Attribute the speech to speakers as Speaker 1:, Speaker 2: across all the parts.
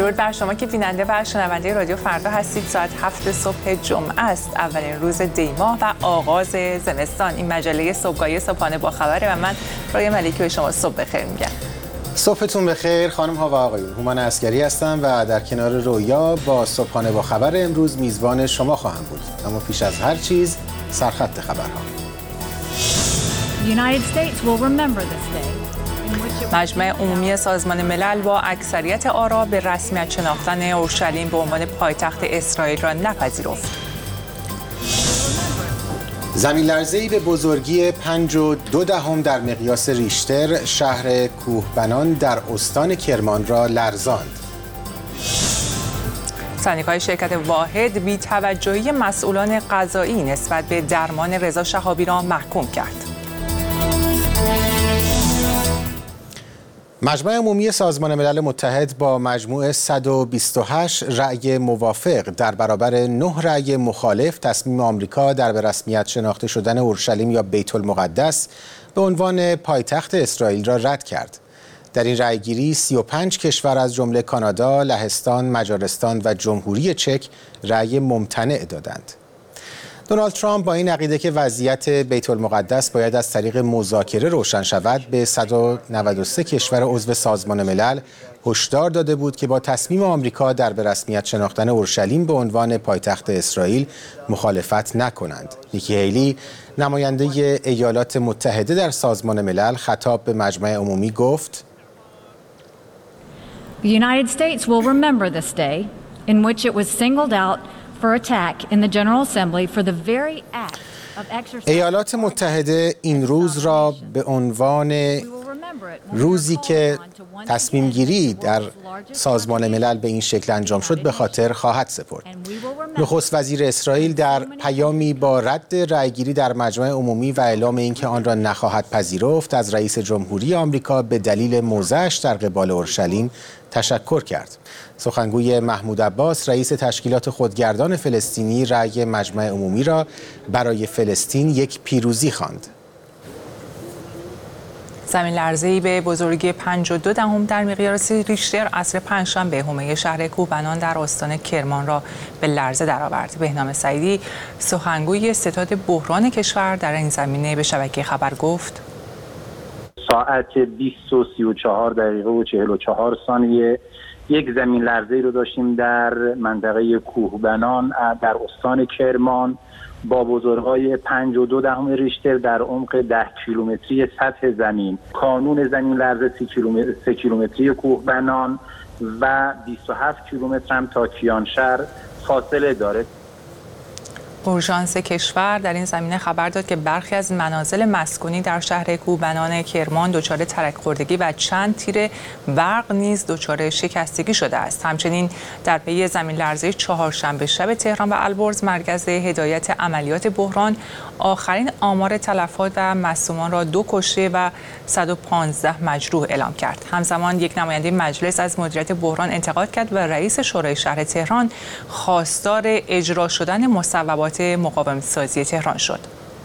Speaker 1: درود بر شما که بیننده و شنونده رادیو فردا هستید. ساعت 7 صبح جمعه است، اولین روز دی‌ماه و آغاز زمستان. این مجله صبحگاهی صبحانه با خبره و من رویا ملکی به شما صبح بخیر میگم.
Speaker 2: صبحتون بخیر خانم ها و آقایون. هومن عسگری هستم و در کنار رویا با صبحانه با خبر امروز میزبان شما خواهم بود. اما پیش از هر چیز سرخط خبرها.
Speaker 1: مجمع عمومی سازمان ملل با اکثریت آرا به رسمیت شناختن اورشلیم به عنوان پایتخت اسرائیل را نپذیرفت.
Speaker 2: زمین لرزه‌ای به بزرگی 5.2 در مقیاس ریشتر شهر کوهبنان در استان کرمان را لرزاند.
Speaker 1: سندیکای شرکت واحد بی‌توجهی مسئولان قضایی نسبت به درمان رضا شهابی را محکوم کرد.
Speaker 2: مجمع عمومی سازمان ملل متحد با مجموع 128 رأی موافق در برابر 9 رأی مخالف تصمیم آمریکا در به رسمیت شناخته شدن اورشلیم یا بیت المقدس به عنوان پایتخت اسرائیل را رد کرد. در این رأیگیری 35 کشور از جمله کانادا، لهستان، مجارستان و جمهوری چک رأی ممتنع دادند. دونالد ترامپ با این عقیده که وضعیت بیت المقدس باید از طریق مذاکره روشن شود به 193 کشور عضو سازمان ملل هشدار داده بود که با تصمیم آمریکا در به رسمیت شناختن اورشلیم به عنوان پایتخت اسرائیل مخالفت نکنند. نیکی هیلی نماینده ایالات متحده در سازمان ملل خطاب به مجمع عمومی گفت:
Speaker 3: The United States will remember this day in which it was singled out for attack in the General Assembly for the very act of exercising.
Speaker 2: ایالات متحده این روز را به عنوان روزی که تصمیم گیری در سازمان ملل به این شکل انجام شد به خاطر خواهد سپرد. نخست وزیر اسرائیل در پیامی با رد رأیگیری در مجمع عمومی و اعلام اینکه آن را نخواهد پذیرفت از رئیس جمهوری آمریکا به دلیل موضعش در قبال اورشلیم تشکر کرد. سخنگوی محمود عباس رئیس تشکیلات خودگردان فلسطینی رأی مجمع عمومی را برای فلسطین یک پیروزی خواند.
Speaker 1: زمین لرزه‌ای به بزرگی 5.2 در مقیاس ریشتر عصر پنجشنبه حومه شهر کوهبنان در استان کرمان را به لرزه درآورد. بهنام سعیدی سخنگوی ستاد بحران کشور در این زمینه به شبکه خبر گفت:
Speaker 4: ساعت 20:34 یک زمین لرزه‌ای رو داشتیم در منطقه کوهبنان در استان کرمان با بزرگی 5.2 ریشتر در عمق 10 کیلومتری سطح زمین. کانون زمین لرزه 3 کیلومتری کوهبنان و 27 کیلومتر هم تا کیانشهر فاصله داره.
Speaker 1: اورژانس کشور در این زمینه خبر داد که برخی از منازل مسکونی در شهر کوهبنان کرمان دچار ترک خوردگی و چند تیر برق نیز دچار شکستگی شده است. همچنین در پی زمین لرزه چهارشنبه شب تهران و البرز مرکز هدایت عملیات بحران آخرین آمار تلفات و مصدومان را 2 کشته و 115 مجروح اعلام کرد. همزمان یک نماینده مجلس از مدیریت بحران انتقاد کرد و رئیس شورای شهر تهران خواستار اجرا شدن مصوبات مقاومت‌سازی تهران شد.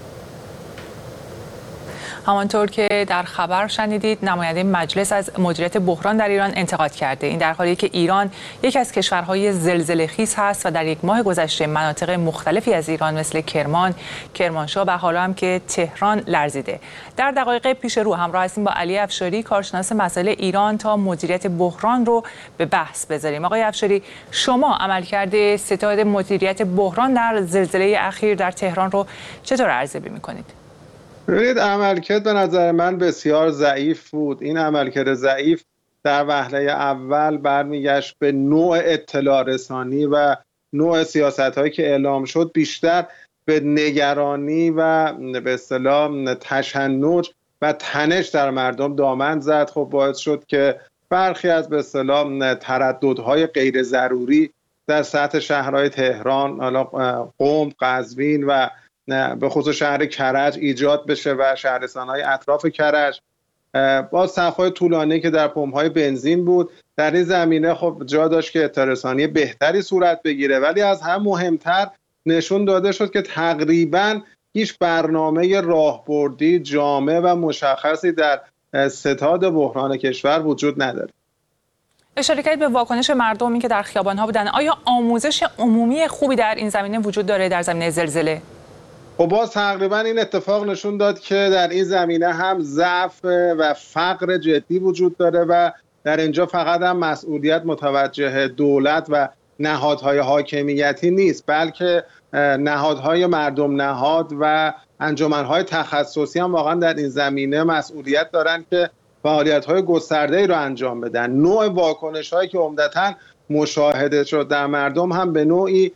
Speaker 1: همانطور که در خبر شنیدید، نماینده مجلس از مدیریت بحران در ایران انتقاد کرده. این در حالی که ایران یک از کشورهای زلزله‌خیز هست و در یک ماه گذشته مناطق مختلفی از ایران مثل کرمان، کرمانشاه و حالا هم که تهران لرزیده. در دقایق پیش رو همراه هستیم با علی افشاری، کارشناس مسائل ایران، تا مدیریت بحران رو به بحث بذاریم. آقای افشاری، شما عملکرد ستاد مدیریت بحران در زلزله اخیر در تهران رو چطور ارزیابی می‌کنید؟
Speaker 5: ببینید، عملکرد به نظر من بسیار ضعیف بود. این عملکرد ضعیف در وهله اول برمیگشت به نوع اطلاع رسانی و نوع سیاست‌هایی که اعلام شد، بیشتر به نگرانی و به اصطلاح تشنج و تنش در مردم دامن زد. خب باعث شد که برخی از به اصطلاح ترددهای غیر ضروری در سطح شهرهای تهران، قم، قزوین و به خصوص شهر کرج ایجاد بشه و شهرستان‌های اطراف کرج با صف‌های طولانی که در پمپ‌های بنزین بود. در این زمینه خب جا داشت که اطلاع رسانی بهتری صورت بگیره، ولی از هم مهمتر نشون داده شد که تقریباً هیچ برنامه راهبردی جامع و مشخصی در ستاد بحران کشور وجود نداره.
Speaker 1: اشاره کردید به واکنش مردمی که در خیابان‌ها بودن. آیا آموزش عمومی خوبی در این زمینه وجود داره در زمینه زلزله؟
Speaker 5: خب باز تقریبا این اتفاق نشون داد که در این زمینه هم ضعف و فقر جدی وجود داره و در اینجا فقط هم مسئولیت متوجه دولت و نهادهای حاکمیتی نیست، بلکه نهادهای مردم نهاد و انجمنهای تخصصی هم واقعا در این زمینه مسئولیت دارن که فعالیت‌های گسترده‌ای رو انجام بدن. نوع واکنش‌هایی که عمدتاً مشاهده شد در مردم هم به نوعی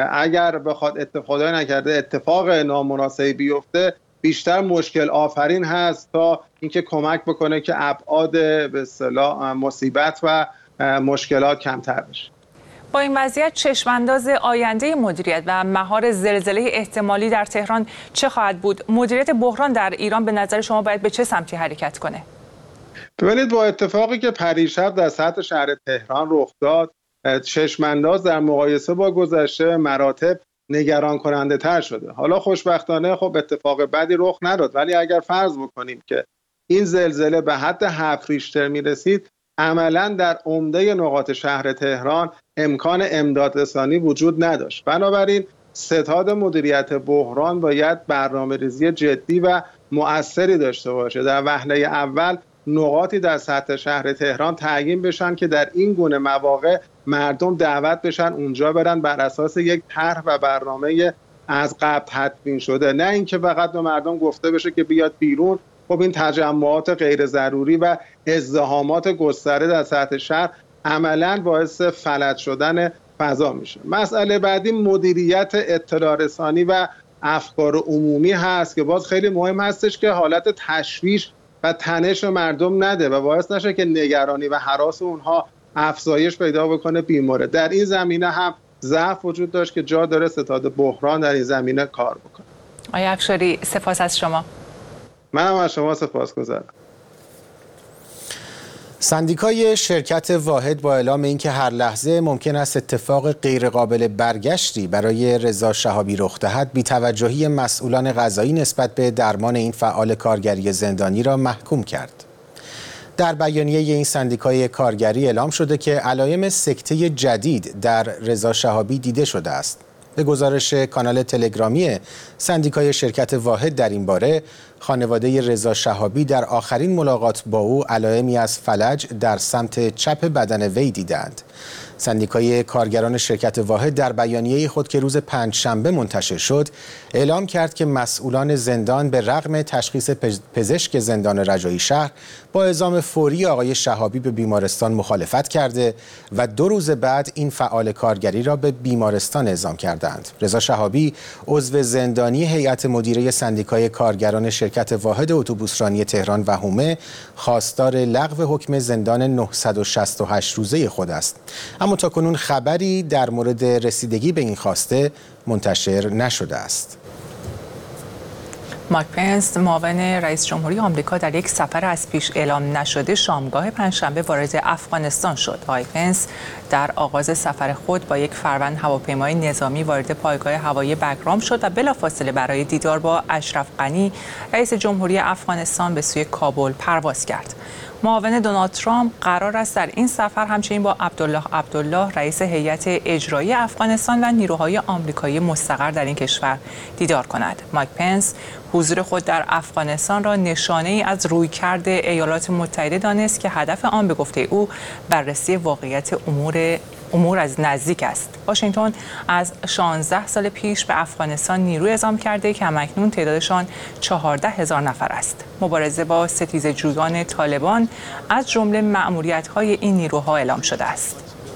Speaker 5: اگر بخواد خدای نکرده اتفاق نامناسبی بیفته بیشتر مشکل آفرین هست تا اینکه کمک بکنه که ابعاد به اصطلاح مصیبت و مشکلات کمتر بشه.
Speaker 1: با این وضعیت چشمانداز آینده مدیریت و مهار زلزله احتمالی در تهران چه خواهد بود؟ مدیریت بحران در ایران به نظر شما باید به چه سمتی حرکت کنه؟
Speaker 5: ببینید با اتفاقی که پریشب در سطح شهر تهران رخ داد، چشمانداز در مقایسه با گذشته مراتب نگران کننده تر شده. حالا خوشبختانه خب اتفاق بدی رخ نداد، ولی اگر فرض بکنیم که این زلزله به حد 7 ریشتر میرسید، عملا در عمده نقاط شهر تهران امکان امدادرسانی وجود نداشت. بنابراین ستاد مدیریت بحران باید برنامه‌ریزی جدی و مؤثری داشته باشه. در وهله اول نقاطی در سطح شهر تهران تعیین بشن که در این گونه مواقع مردم دعوت بشن اونجا برن بر اساس یک طرح و برنامه از قبل تدوین شده، نه اینکه فقط به مردم گفته بشه که بیاد بیرون. خب این تجمعات غیر ضروری و ازدحامات گسترده در سطح شهر عملاً باعث فلج شدن فضا میشه. مسئله بعدی مدیریت اطلاع رسانی و افکار عمومی هست که باز خیلی مهم هستش که حالت تشویش و تنش مردم نده و باعث نشه که نگرانی و هراس اونها افزایش پیدا بکنه بیماره. در این زمینه هم ضعف وجود داشت که جا داره ستاد بحران در این زمینه کار بکنه.
Speaker 1: آقای افشاری سپاس از شما.
Speaker 5: منم از شما سپاسگزارم.
Speaker 2: سندیکای شرکت واحد با اعلام اینکه هر لحظه ممکن است اتفاق غیرقابل برگشتی برای رضا شهابی رخ دهد، بی‌توجهی مسئولان قضایی نسبت به درمان این فعال کارگری زندانی را محکوم کرد. در بیانیه این سندیکای کارگری اعلام شده که علائم سکته جدید در رضا شهابی دیده شده است. به گزارش کانال تلگرامی سندیکای شرکت واحد در این باره، خانواده رضا شهابی در آخرین ملاقات با او علائمی از فلج در سمت چپ بدن وی دیدند. سندیکای کارگران شرکت واحد در بیانیه خود که روز پنجشنبه منتشر شد، اعلام کرد که مسئولان زندان به رغم تشخیص پزشک زندان رجایی شهر با اعزام فوری آقای شهابی به بیمارستان مخالفت کرده و 2 روز بعد این فعال کارگری را به بیمارستان اعزام کردند. رضا شهابی عضو زندانی هیئت مدیره سندیکای کارگران شرکت واحد اتوبوسرانی تهران و حومه خواستار لغو حکم زندان 968 روزه خود است. اما تاکنون خبری در مورد رسیدگی به این خواسته منتشر نشده است.
Speaker 1: مایک پنس معاون رئیس جمهوری آمریکا در یک سفر از پیش اعلام نشده شامگاه پنجشنبه وارد افغانستان شد. آقای پنس در آغاز سفر خود با یک فروند هواپیمای نظامی وارد پایگاه هوایی بگرام شد و بلافاصله برای دیدار با اشرف غنی رئیس جمهوری افغانستان به سوی کابل پرواز کرد. معاون دونالد ترامپ قرار است در این سفر همچنین با عبدالله رئیس هیئت اجرایی افغانستان و نیروهای آمریکایی مستقر در این کشور دیدار کند. مایک پنس حضور خود در افغانستان را نشانه‌ای از رویکرد ایالات متحده دانست که هدف آن به گفته او بررسی واقعیت امور از نزدیک است. واشنگتن از 16 سال پیش به افغانستان نیروی اعزام کرده که همکنون تعدادشان 14,000 نفر است. مبارزه با ستیزجویان طالبان از جمله مأموریت‌های این نیروها اعلام شده است.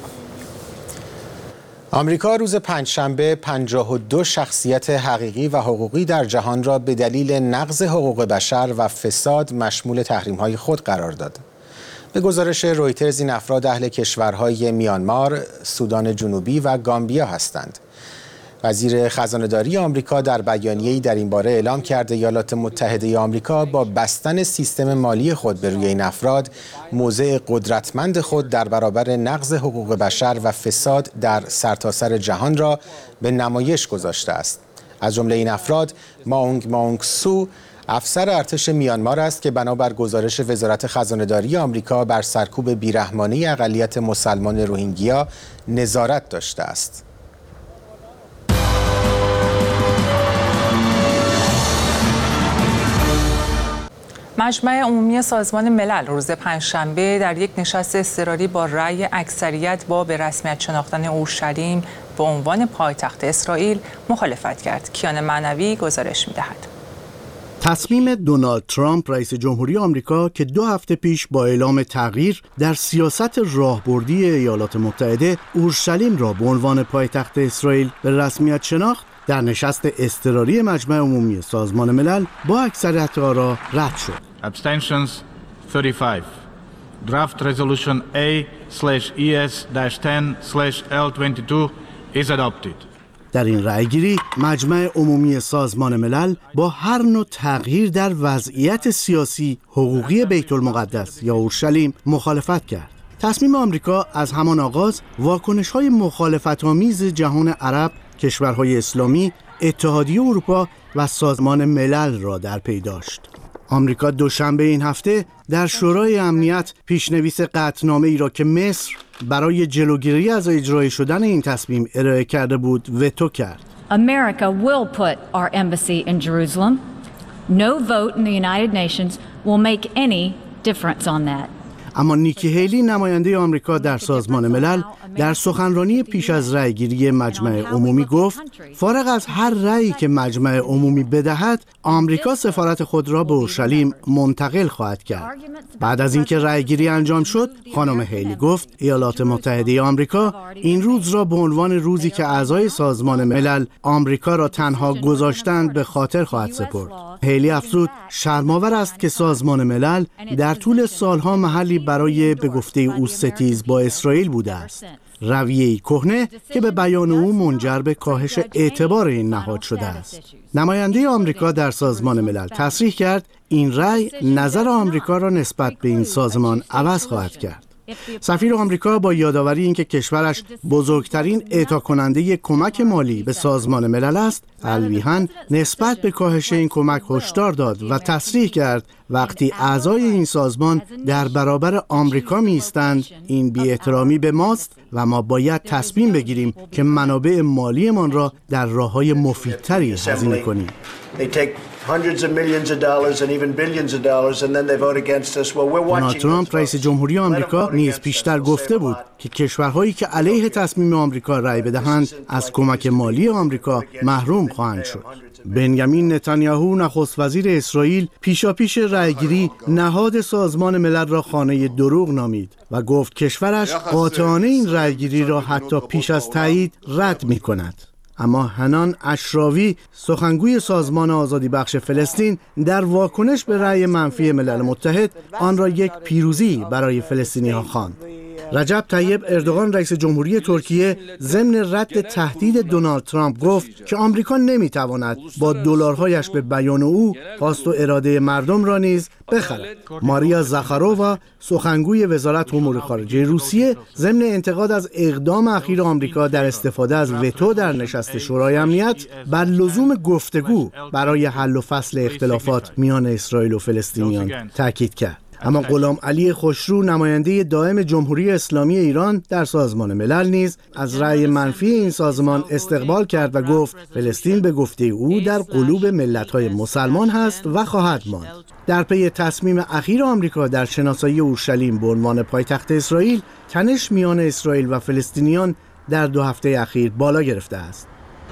Speaker 2: آمریکا روز پنجشنبه 52 شخصیت حقیقی و حقوقی در جهان را به دلیل نقض حقوق بشر و فساد مشمول تحریم‌های خود قرار داد. به گزارش رویترز این افراد اهل کشورهای میانمار، سودان جنوبی و گامبیا هستند. وزیر خزانه‌داری آمریکا در بیانیه‌ای در این باره اعلام کرد ایالات متحده آمریکا با بستن سیستم مالی خود به روی این افراد موضع قدرتمند خود در برابر نقض حقوق بشر و فساد در سرتاسر جهان را به نمایش گذاشته است. از جمله این افراد ماونگ ماونگ سو افسر ارتش میانمار است که بنابر گزارش وزارت خزانه‌داری آمریکا بر سرکوب بیرحمانه اقلیت مسلمان روهینگیا نظارت داشته است.
Speaker 1: مجمع عمومی سازمان ملل روز پنجشنبه در یک نشست اضطراری با رأی اکثریت با به رسمیت شناختن اورشلیم به عنوان پایتخت اسرائیل مخالفت کرد. کیان معنوی گزارش می‌دهد.
Speaker 6: تصمیم دونالد ترامپ رئیس جمهوری آمریکا که 2 هفته پیش با اعلام تغییر در سیاست راهبردی ایالات متحده اورشلیم را به عنوان پایتخت اسرائیل به رسمیت شناخت، در نشست اضطراری مجمع عمومی سازمان ملل با اکثریت آرا رد شد.
Speaker 7: Abstentions 35. Draft resolution A/ES-10/L22 is adopted.
Speaker 6: در این رأیگیری مجمع عمومی سازمان ملل با هر نوع تغییر در وضعیت سیاسی حقوقی بیت المقدس یا اورشلیم مخالفت کرد. تصمیم آمریکا از همان آغاز واکنش‌های مخالفت‌آمیز جهان عرب، کشورهای اسلامی، اتحادیه اروپا و سازمان ملل را در پی داشت. آمریکا دوشنبه این هفته در شورای امنیت پیشنویس قطعنامه‌ای را که مصر برای جلوگیری از اجرای شدن این تصمیم ارائه کرده بود وتو کرد.
Speaker 3: America will put our embassy in Jerusalem. No vote in the United Nations will make any difference on that.
Speaker 6: اما نیکی هیلی نماینده آمریکا در سازمان ملل در سخنرانی پیش از رأیگیری مجمع عمومی گفت فارغ از هر رأیی که مجمع عمومی بدهد آمریکا سفارت خود را به اورشلیم منتقل خواهد کرد. بعد از اینکه رأیگیری انجام شد خانم هیلی گفت ایالات متحده آمریکا این روز را به عنوان روزی که اعضای سازمان ملل آمریکا را تنها گذاشتند به خاطر خواهد سپرد. هیلی افزود شرم‌آور است که سازمان ملل در طول سالها محلی برای به گفته او ستیز با اسرائیل بوده است. رویه‌ای کهنه که به بیان او منجر به کاهش اعتبار این نهاد شده است. نماینده آمریکا در سازمان ملل تصریح کرد این رأی نظر آمریکا را نسبت به این سازمان عوض خواهد کرد. سفیر آمریکا با یادآوری اینکه کشورش بزرگترین اعطا کننده کمک مالی به سازمان ملل است، تلویحاً نسبت به کاهش این کمک هشدار داد و تصریح کرد وقتی اعضای این سازمان در برابر آمریکا می‌ایستند این بی‌احترامی به ماست و ما باید تصمیم بگیریم که منابع مالیمان را در راه‌های مفیدتری هزینه کنیم. دونالد ترامپ رئیس جمهوری آمریکا نیز پیشتر گفته بود که کشورهایی که علیه تصمیم آمریکا رأی بدهند از کمک مالی آمریکا محروم خواهند شد. بنیامین نتانیاهو نخست وزیر اسرائیل پیشاپیش رأیگیری نهاد سازمان ملل را خانه دروغ نامید و گفت کشورش قاطعانه این رأیگیری را حتی پیش از تایید رد می‌کند. اما حنان اشراوی سخنگوی سازمان آزادی بخش فلسطین در واکنش به رأی منفی ملل متحد آن را یک پیروزی برای فلسطینی‌ها خواند. رجب طیب اردوغان رئیس جمهوری ترکیه ضمن رد تهدید دونالد ترامپ گفت که آمریکا نمیتواند با دلارهایش به بیان او خواست و اراده مردم را نیز بخرد. ماریا زاخارووا سخنگوی وزارت امور خارجه روسیه ضمن انتقاد از اقدام اخیر آمریکا در استفاده از وتو در نشست شورای امنیت بر لزوم گفتگو برای حل و فصل اختلافات میان اسرائیل و فلسطینیان تاکید کرد. اما غلام علی خوشرو نماینده دائم جمهوری اسلامی ایران در سازمان ملل نیز از رأی منفی این سازمان استقبال کرد و گفت فلسطین به گفته او در قلوب ملت‌های مسلمان هست و خواهد ماند. در پی تصمیم اخیر آمریکا در شناسایی اورشلیم به عنوان پایتخت اسرائیل، تنش میان اسرائیل و فلسطینیان در 2 هفته اخیر بالا گرفته است.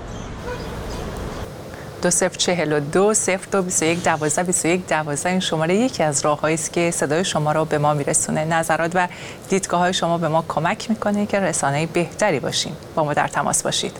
Speaker 1: 2042 0221 12 21 12 این شماره یکی از راه‌هایی است که صدای شما را به ما میرسونه. نظرات و دیدگاه‌های شما به ما کمک میکنه که رسانه‌ای بهتری باشیم. با ما در تماس باشید.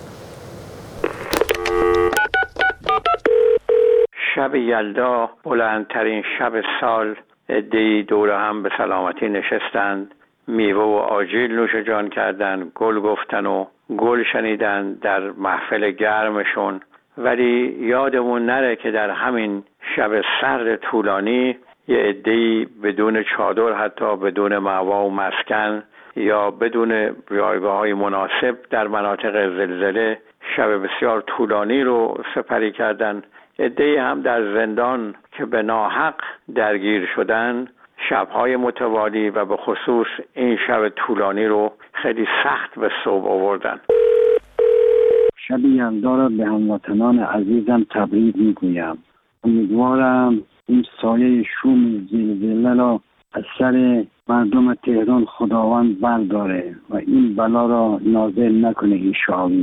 Speaker 8: شب یلدا بلندترین شب سال، عده‌ای دور هم به سلامتی نشستند، میوه و آجیل نوش جان کردند، گل گفتن و گل شنیدن در محفل گرمشون. ولی یادمون نره که در همین شب سرد طولانی یه عده‌ای بدون چادر، حتی بدون مأوا و مسکن یا بدون جایگاه‌های مناسب در مناطق زلزله شب بسیار طولانی رو سپری کردن. عده‌ای هم در زندان که به ناحق درگیر شدن شب‌های متوالی و به خصوص این شب طولانی رو خیلی سخت به صبح آوردن.
Speaker 9: شب یلدا را به هموطنان عزیزم تبریک میگویم. امیدوارم این سایه شوم زلزله را از سر مردم تهران خداوند برداره و این بلا را نازل نکنه انشاءالله.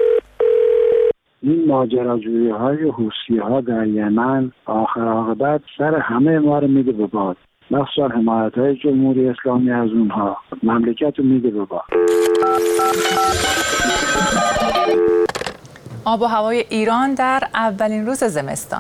Speaker 9: این ماجراجویی های حوثی ها در یمن آخر عاقبت سر همه ما رو میده به باد، مخصوصا حمایت های جمهوری اسلامی از اونها مملکت رو میده به باد.
Speaker 1: آب و هوای ایران در اولین روز زمستان.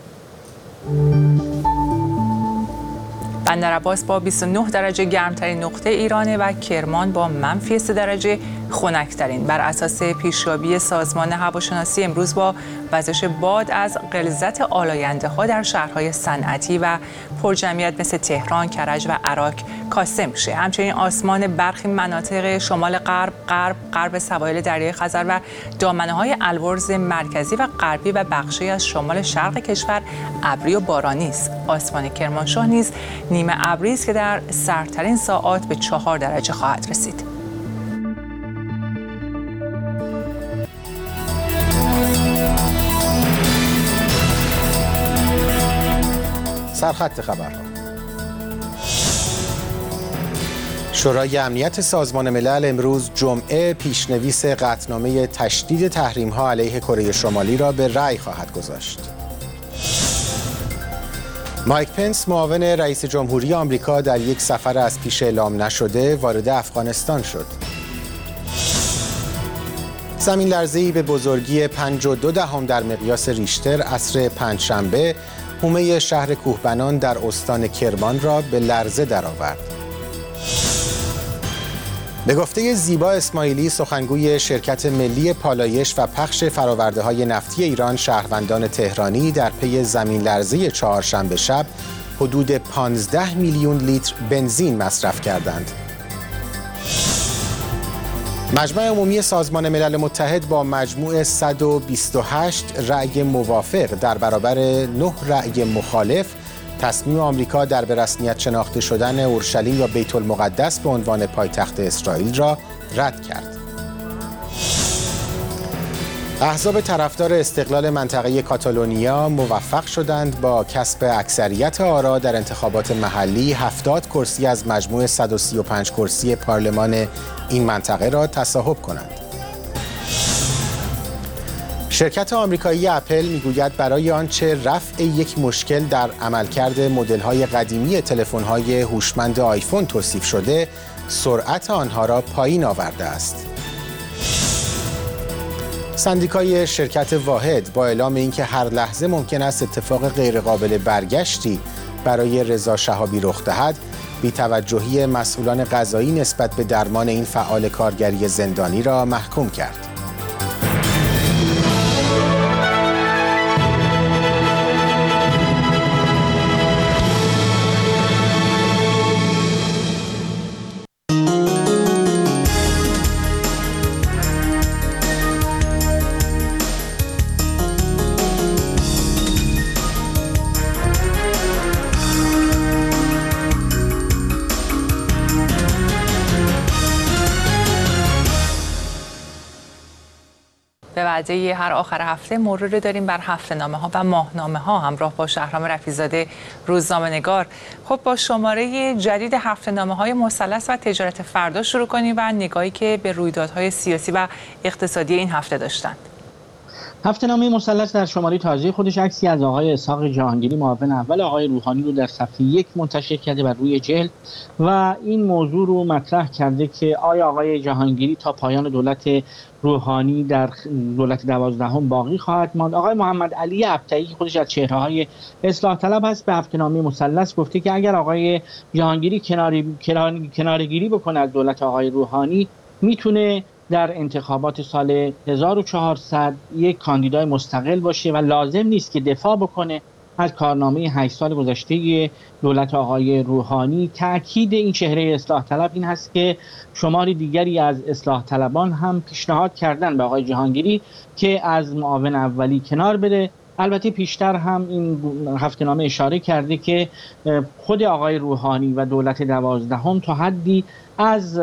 Speaker 1: بندرعباس با 29 درجه گرمترین نقطه ایرانه و کرمان با -3 درجه خنک‌ترین. بر اساس پیشیابی سازمان هواشناسی امروز با وزش باد از غلظت آلاینده‌ها در شهرهای صنعتی و پرجمعیت مثل تهران، کرج و عراق کاسته میشه. همچنین آسمان برخی مناطق شمال غرب سواحل دریای خزر و دامنه‌های البرز مرکزی و غربی و بخشی از شمال شرق کشور ابری و بارانی است. آسمان کرمانشاه نیز نیمه ابری است که در سردترین ساعات به 4 درجه خواهد رسید.
Speaker 2: سرخط خبرها. شورای امنیت سازمان ملل امروز جمعه پیشنویس قطعنامه تشدید تحریم‌ها علیه کره شمالی را به رأی خواهد گذاشت. مایک پنس معاون رئیس جمهوری آمریکا در یک سفر از پیش اعلام نشده وارد افغانستان شد. زمین لرزه‌ای به بزرگی 5.2 در مقیاس ریشتر عصر پنجشنبه حومه شهر کوهبنان در استان کرمان را به لرزه درآورد. به گفته زیبا اسماعیلی سخنگوی شرکت ملی پالایش و پخش فرآورده‌های نفتی ایران، شهروندان تهرانی در پی زمین لرزه چهارشنبه شب حدود 15 میلیون لیتر بنزین مصرف کردند. مجمع عمومی سازمان ملل متحد با مجموع 128 رأی موافق در برابر 9 رأی مخالف تصمیم آمریکا در به رسمیت شناخته شدن اورشلیم یا بیت المقدس به عنوان پایتخت اسرائیل را رد کرد. احزاب طرفدار استقلال منطقه کاتالونیا موفق شدند با کسب اکثریت آرا در انتخابات محلی 70 کرسی از مجموع 135 کرسی پارلمان این منطقه را تصاحب کنند. شرکت آمریکایی اپل میگوید برای آنچه رفع یک مشکل در عملکرد مدل‌های قدیمی تلفن‌های هوشمند آیفون توصیف شده، سرعت آنها را پایین آورده است. سندیکای شرکت واحد با اعلام اینکه هر لحظه ممکن است اتفاق غیرقابل برگشتی برای رضا شهابی رخ دهد، بی‌توجهی مسئولان قضایی نسبت به درمان این فعال کارگری زندانی را محکوم کرد.
Speaker 1: به وعده هر آخر هفته مرور داریم بر هفته‌نامه‌ها و ماهنامه‌ها همراه با شهرام رفیع‌زاده روزنامه‌نگار. خب با شماره جدید هفته‌نامه‌های مثلث و تجارت فردا شروع کنیم و نگاهی که به رویدادهای سیاسی و اقتصادی این هفته داشتند.
Speaker 10: هفته‌نامه مثلث در شماره تازه خودش عکسی از آقای اسحاق جهانگیری معاون اول آقای روحانی رو در صفحه 1 منتشر کرده بر روی جلد و این موضوع رو مطرح کرده که آیا آقای جهانگیری تا پایان دولت روحانی در دولت 12 باقی خواهد ماند. آقای محمد علی ابطحی که خودش از چهره‌های اصلاح طلب هست به هفته‌نامه مثلث گفته که اگر آقای جهانگیری کناره‌گیری بکنه از دولت آقای روحانی میتونه در انتخابات سال 1400 یک کاندیدای مستقل باشه و لازم نیست که دفاع بکنه از کارنامه 8 سال گذشته دولت آقای روحانی. تأکید این چهره اصلاح طلب این هست که شماری دیگری از اصلاح طلبان هم پیشنهاد کردن به آقای جهانگیری که از معاون اولی کنار بره. البته پیشتر هم این هفته‌نامه اشاره کرده که خود آقای روحانی و دولت 12 تا حدی از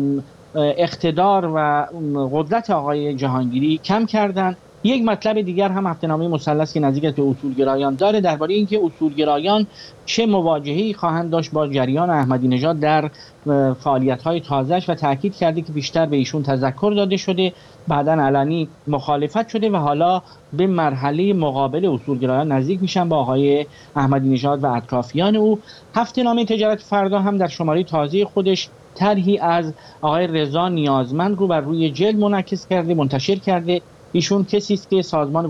Speaker 10: اقتدار و قدرت آقای جهانگیری کم کردن. یک مطلب دیگر هم هفته‌نامه مثلث که نزدیک به اصولگرایان داره درباره اینکه اصولگرایان چه مواجهه‌ای خواهند داشت با جریان احمدی نژاد در فعالیت‌های تازه‌اش و تاکید کرده که بیشتر به ایشون تذکر داده شده، بعداً علنی مخالفت شده و حالا به مرحله مقابل اصولگرایان نزدیک میشن با آقای احمدی نژاد و اطرافیان او. هفته‌نامه تجارت فردا هم در شماره تازه خودش طرحی از آقای رضا نیازمند رو بر روی جلد منتشر کرده. ایشون کسی است که سازمان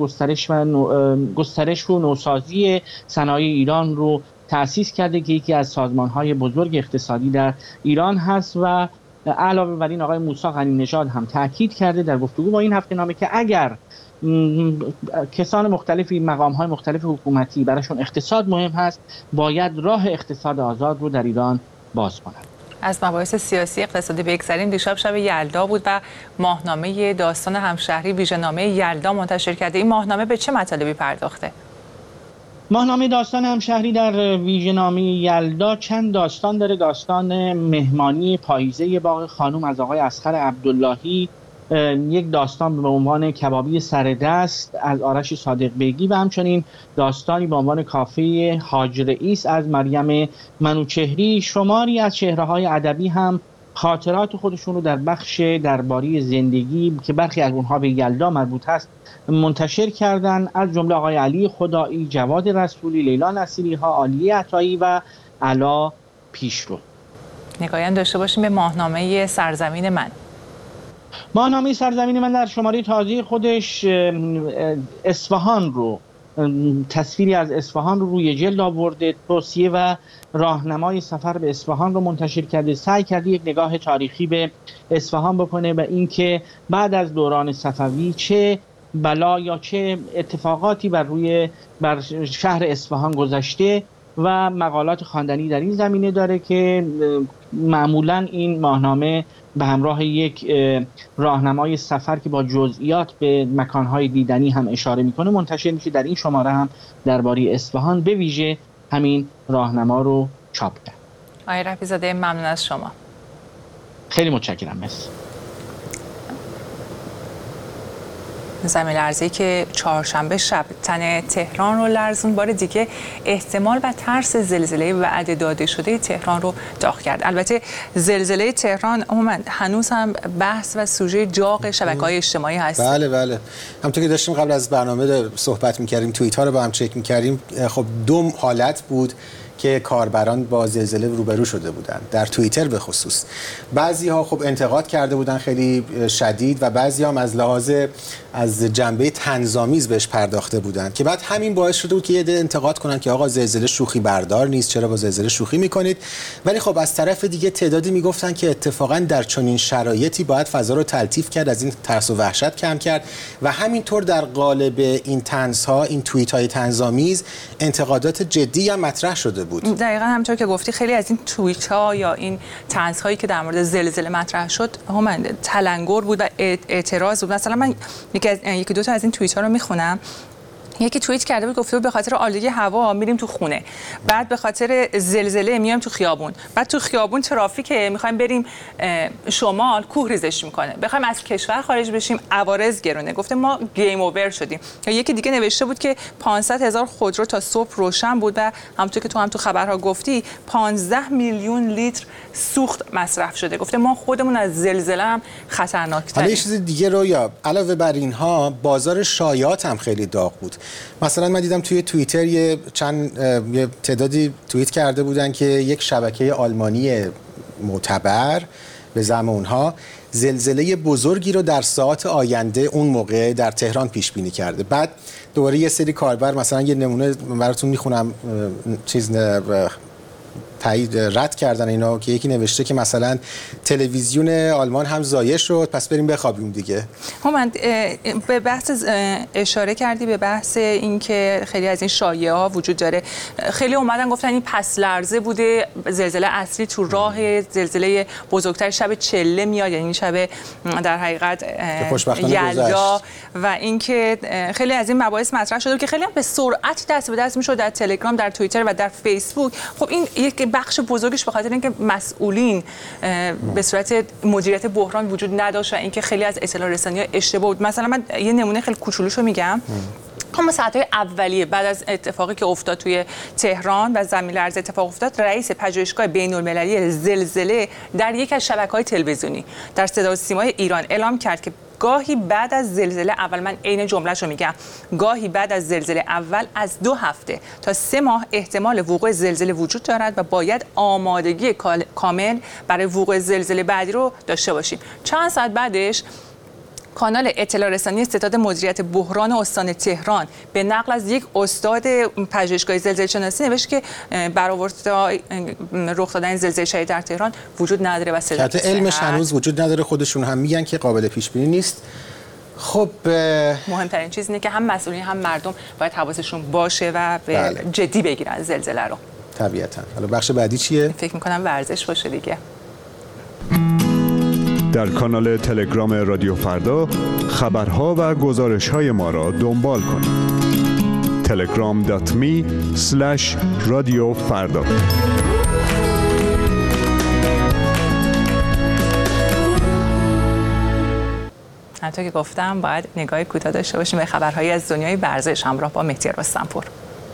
Speaker 10: گسترش و نوسازی صنایع ایران رو تأسیس کرده که یکی از سازمان‌های بزرگ اقتصادی در ایران هست و علاوه بر این آقای موسی غنی نژاد هم تأکید کرده در گفتگو با این هفته‌نامه که اگر کسان مختلفی مقام‌های مختلف حکومتی براشون اقتصاد مهم هست، باید راه اقتصاد آزاد رو در ایران باز کنند.
Speaker 1: از مباحث سیاسی اقتصادی بگذریم. دیشب شب یلدا بود و ماهنامه داستان همشهری ویژه‌نامه یلدا منتشر کرده. این ماهنامه به چه مطالبی پرداخته؟
Speaker 10: ماهنامه داستان همشهری در ویژه‌نامه یلدا چند داستان داره. داستان مهمانی پاییزه باغ خانم از آقای اصغر عبداللهی، یک داستان به عنوان کبابی سر دست از آرش صادق بیگی و همچنین داستانی به عنوان کافه حاج رئیس از مریم منوچهری. شماری از چهره‌های ادبی هم خاطرات خودشون رو در بخش درباره زندگی که برخی از اونها به یلدا مربوط هست منتشر کردن، از جمله آقای علی خدایی، جواد رسولی، لیلا نصیری ها، عالیه عطایی و علا پیشرو.
Speaker 1: نگاهی داشته باشیم به ماهنامه سرزمین من.
Speaker 10: ماهنامه سرزمین من در شماره تازه خودش اصفهان رو، تصویری از اصفهان رو روی جلد آورده، توصیه و راهنمای سفر به اصفهان رو منتشر کرده. سعی کرده یک نگاه تاریخی به اصفهان بکنه و اینکه بعد از دوران صفوی چه بلا یا چه اتفاقاتی بر شهر اصفهان گذشته و مقالات خواندنی در این زمینه داره که معمولاً این ماهنامه به همراه یک راهنمای سفر که با جزئیات به مکانهای دیدنی هم اشاره میکنه منتشر میشه. در این شماره هم درباره اصفهان به ویژه همین راهنما رو چاپ کرد.
Speaker 1: آقای رفیع‌زاده ممنون از شما.
Speaker 10: خیلی متشکرم. مرسی.
Speaker 1: زمین لرزه‌ای که چهارشنبه شب تن تهران رو لرزون، بار دیگه احتمال و ترس زلزله وعده داده شده تهران رو داغ کرد. البته زلزله تهران عموما هنوز هم بحث و سوژه جاغ شبکه‌های اجتماعی هست.
Speaker 2: بله. همونطور که داشتیم قبل از برنامه صحبت می‌کردیم، توییت‌ها رو با هم چک می‌کردیم، خب دو حالت بود که کاربران با زلزله روبرو شده بودند در توییتر به خصوص. بعضی‌ها خب انتقاد کرده بودن خیلی شدید و بعضی‌ها هم از لحاظ از جنبه طنزآمیز بهش پرداخته بودند که بعد همین باعث شده بود که یه عده انتقاد کنن که آقا زلزله شوخی بردار نیست، چرا با زلزله شوخی میکنید. ولی خب از طرف دیگه تعدادی میگفتن که اتفاقا در چنین شرایطی باید فضا رو تلطیف کرد، از این ترس و وحشت کم کرد و همینطور در قالب این طنزها، این توییت‌های طنزآمیز انتقادات جدی هم مطرح شده بود.
Speaker 1: دقیقاً همونطور که گفتی خیلی از این توییت‌ها یا این طنزهایی که در مورد زلزله مطرح شد هم تلنگر بود و اعتراض بود. مثلا من یکی دو تا از این توییت‌ها رو میخونم. یکی توییت کرده بود گفته بود به خاطر آلودگی هوا میریم تو خونه، بعد به خاطر زلزله میایم تو خیابون، بعد تو خیابون ترافیکه میخوایم بریم شمال کوه ریزش میکنه، بخوایم از کشور خارج بشیم عوارض گرونه، گفته ما گیم اوور شدیم. یا یکی دیگه نوشته بود که 500,000 خودرو تا صبح روشن بود و همونطور که تو هم تو خبرها گفتی 15 میلیون لیتر سوخت مصرف شده. گفته ما خودمون از زلزله هم خطرناک‌تریم.
Speaker 2: حالا یه چیز دیگه رو یا علاوه بر اینها بازار شایعات هم خیلی داغ بود. مثلا من دیدم توی توییتر یه تعدادی توییت کرده بودن که یک شبکه آلمانی معتبر به زعم اونها زلزله بزرگی رو در ساعات آینده اون موقع در تهران پیش بینی کرده. بعد دوباره یه سری کاربر، مثلا یه نمونه براتون میخونم، تایید رد کردن اینا که یکی نوشته که مثلا تلویزیون آلمان هم ضایع شد، پس بریم بخوابیم دیگه.
Speaker 1: من به بحث اشاره کردی به بحث این که خیلی از این شایعه ها وجود داره. خیلی اومدن گفتن این پس لرزه بوده، زلزله اصلی تو راه، زلزله بزرگتر شب چله میاد، یعنی شب در حقیقت یلدا، و اینکه خیلی از این مباحث مطرح شده که خیلی هم به سرعت دست به دست میشد در تلگرام، در توییتر و در فیسبوک. خب این یک بخش بزرگش به خاطر اینکه مسئولین به صورت مدیریت بحران وجود نداشت و اینکه خیلی از اطلاع رسانی‌ها اشتباه بود. مثلا من یه نمونه خیلی کوچولوشو میگم. اما ساعت‌های اولیه بعد از اتفاقی که افتاد توی تهران و زمین لرزه اتفاق افتاد، رئیس پژوهشگاه بین‌المللی زلزله در یک از شبکه‌های تلویزیونی در صدا و سیمای ایران اعلام کرد که گاهی بعد از زلزله اول، من عین جمله‌شو میگم، گاهی بعد از زلزله اول از 2 هفته تا 3 ماه احتمال وقوع زلزله وجود دارد و باید آمادگی کامل برای وقوع زلزله بعدی رو داشته باشیم. چند ساعت بعدش کانال اطلاع رسانی ستاد مدیریت بحران استان تهران به نقل از یک استاد پژوهشگاه زلزله شناسی نوشت که برآورد رخ دادن زلزله شدید در تهران وجود نداره و
Speaker 2: صحت علمش هنوز وجود نداره. خودشون هم میگن که قابل پیش بینی نیست. خب
Speaker 1: مهمترین چیز اینه که هم مسئولین هم مردم باید حواسشون باشه و جدی بگیرن زلزله رو.
Speaker 2: طبیعتاً. حالا بخش بعدی چیه؟
Speaker 1: فکر می‌کنم ورزش باشه دیگه.
Speaker 11: در کانال تلگرام رادیو فردا خبرها و گزارش‌های ما را دنبال کنید. telegram.me/radioffarda.
Speaker 1: همونطور که گفتم باید نگاهی کوتاه داشته باشیم به خبرهایی از دنیای ورزش همراه با مهدی رستم‌پور.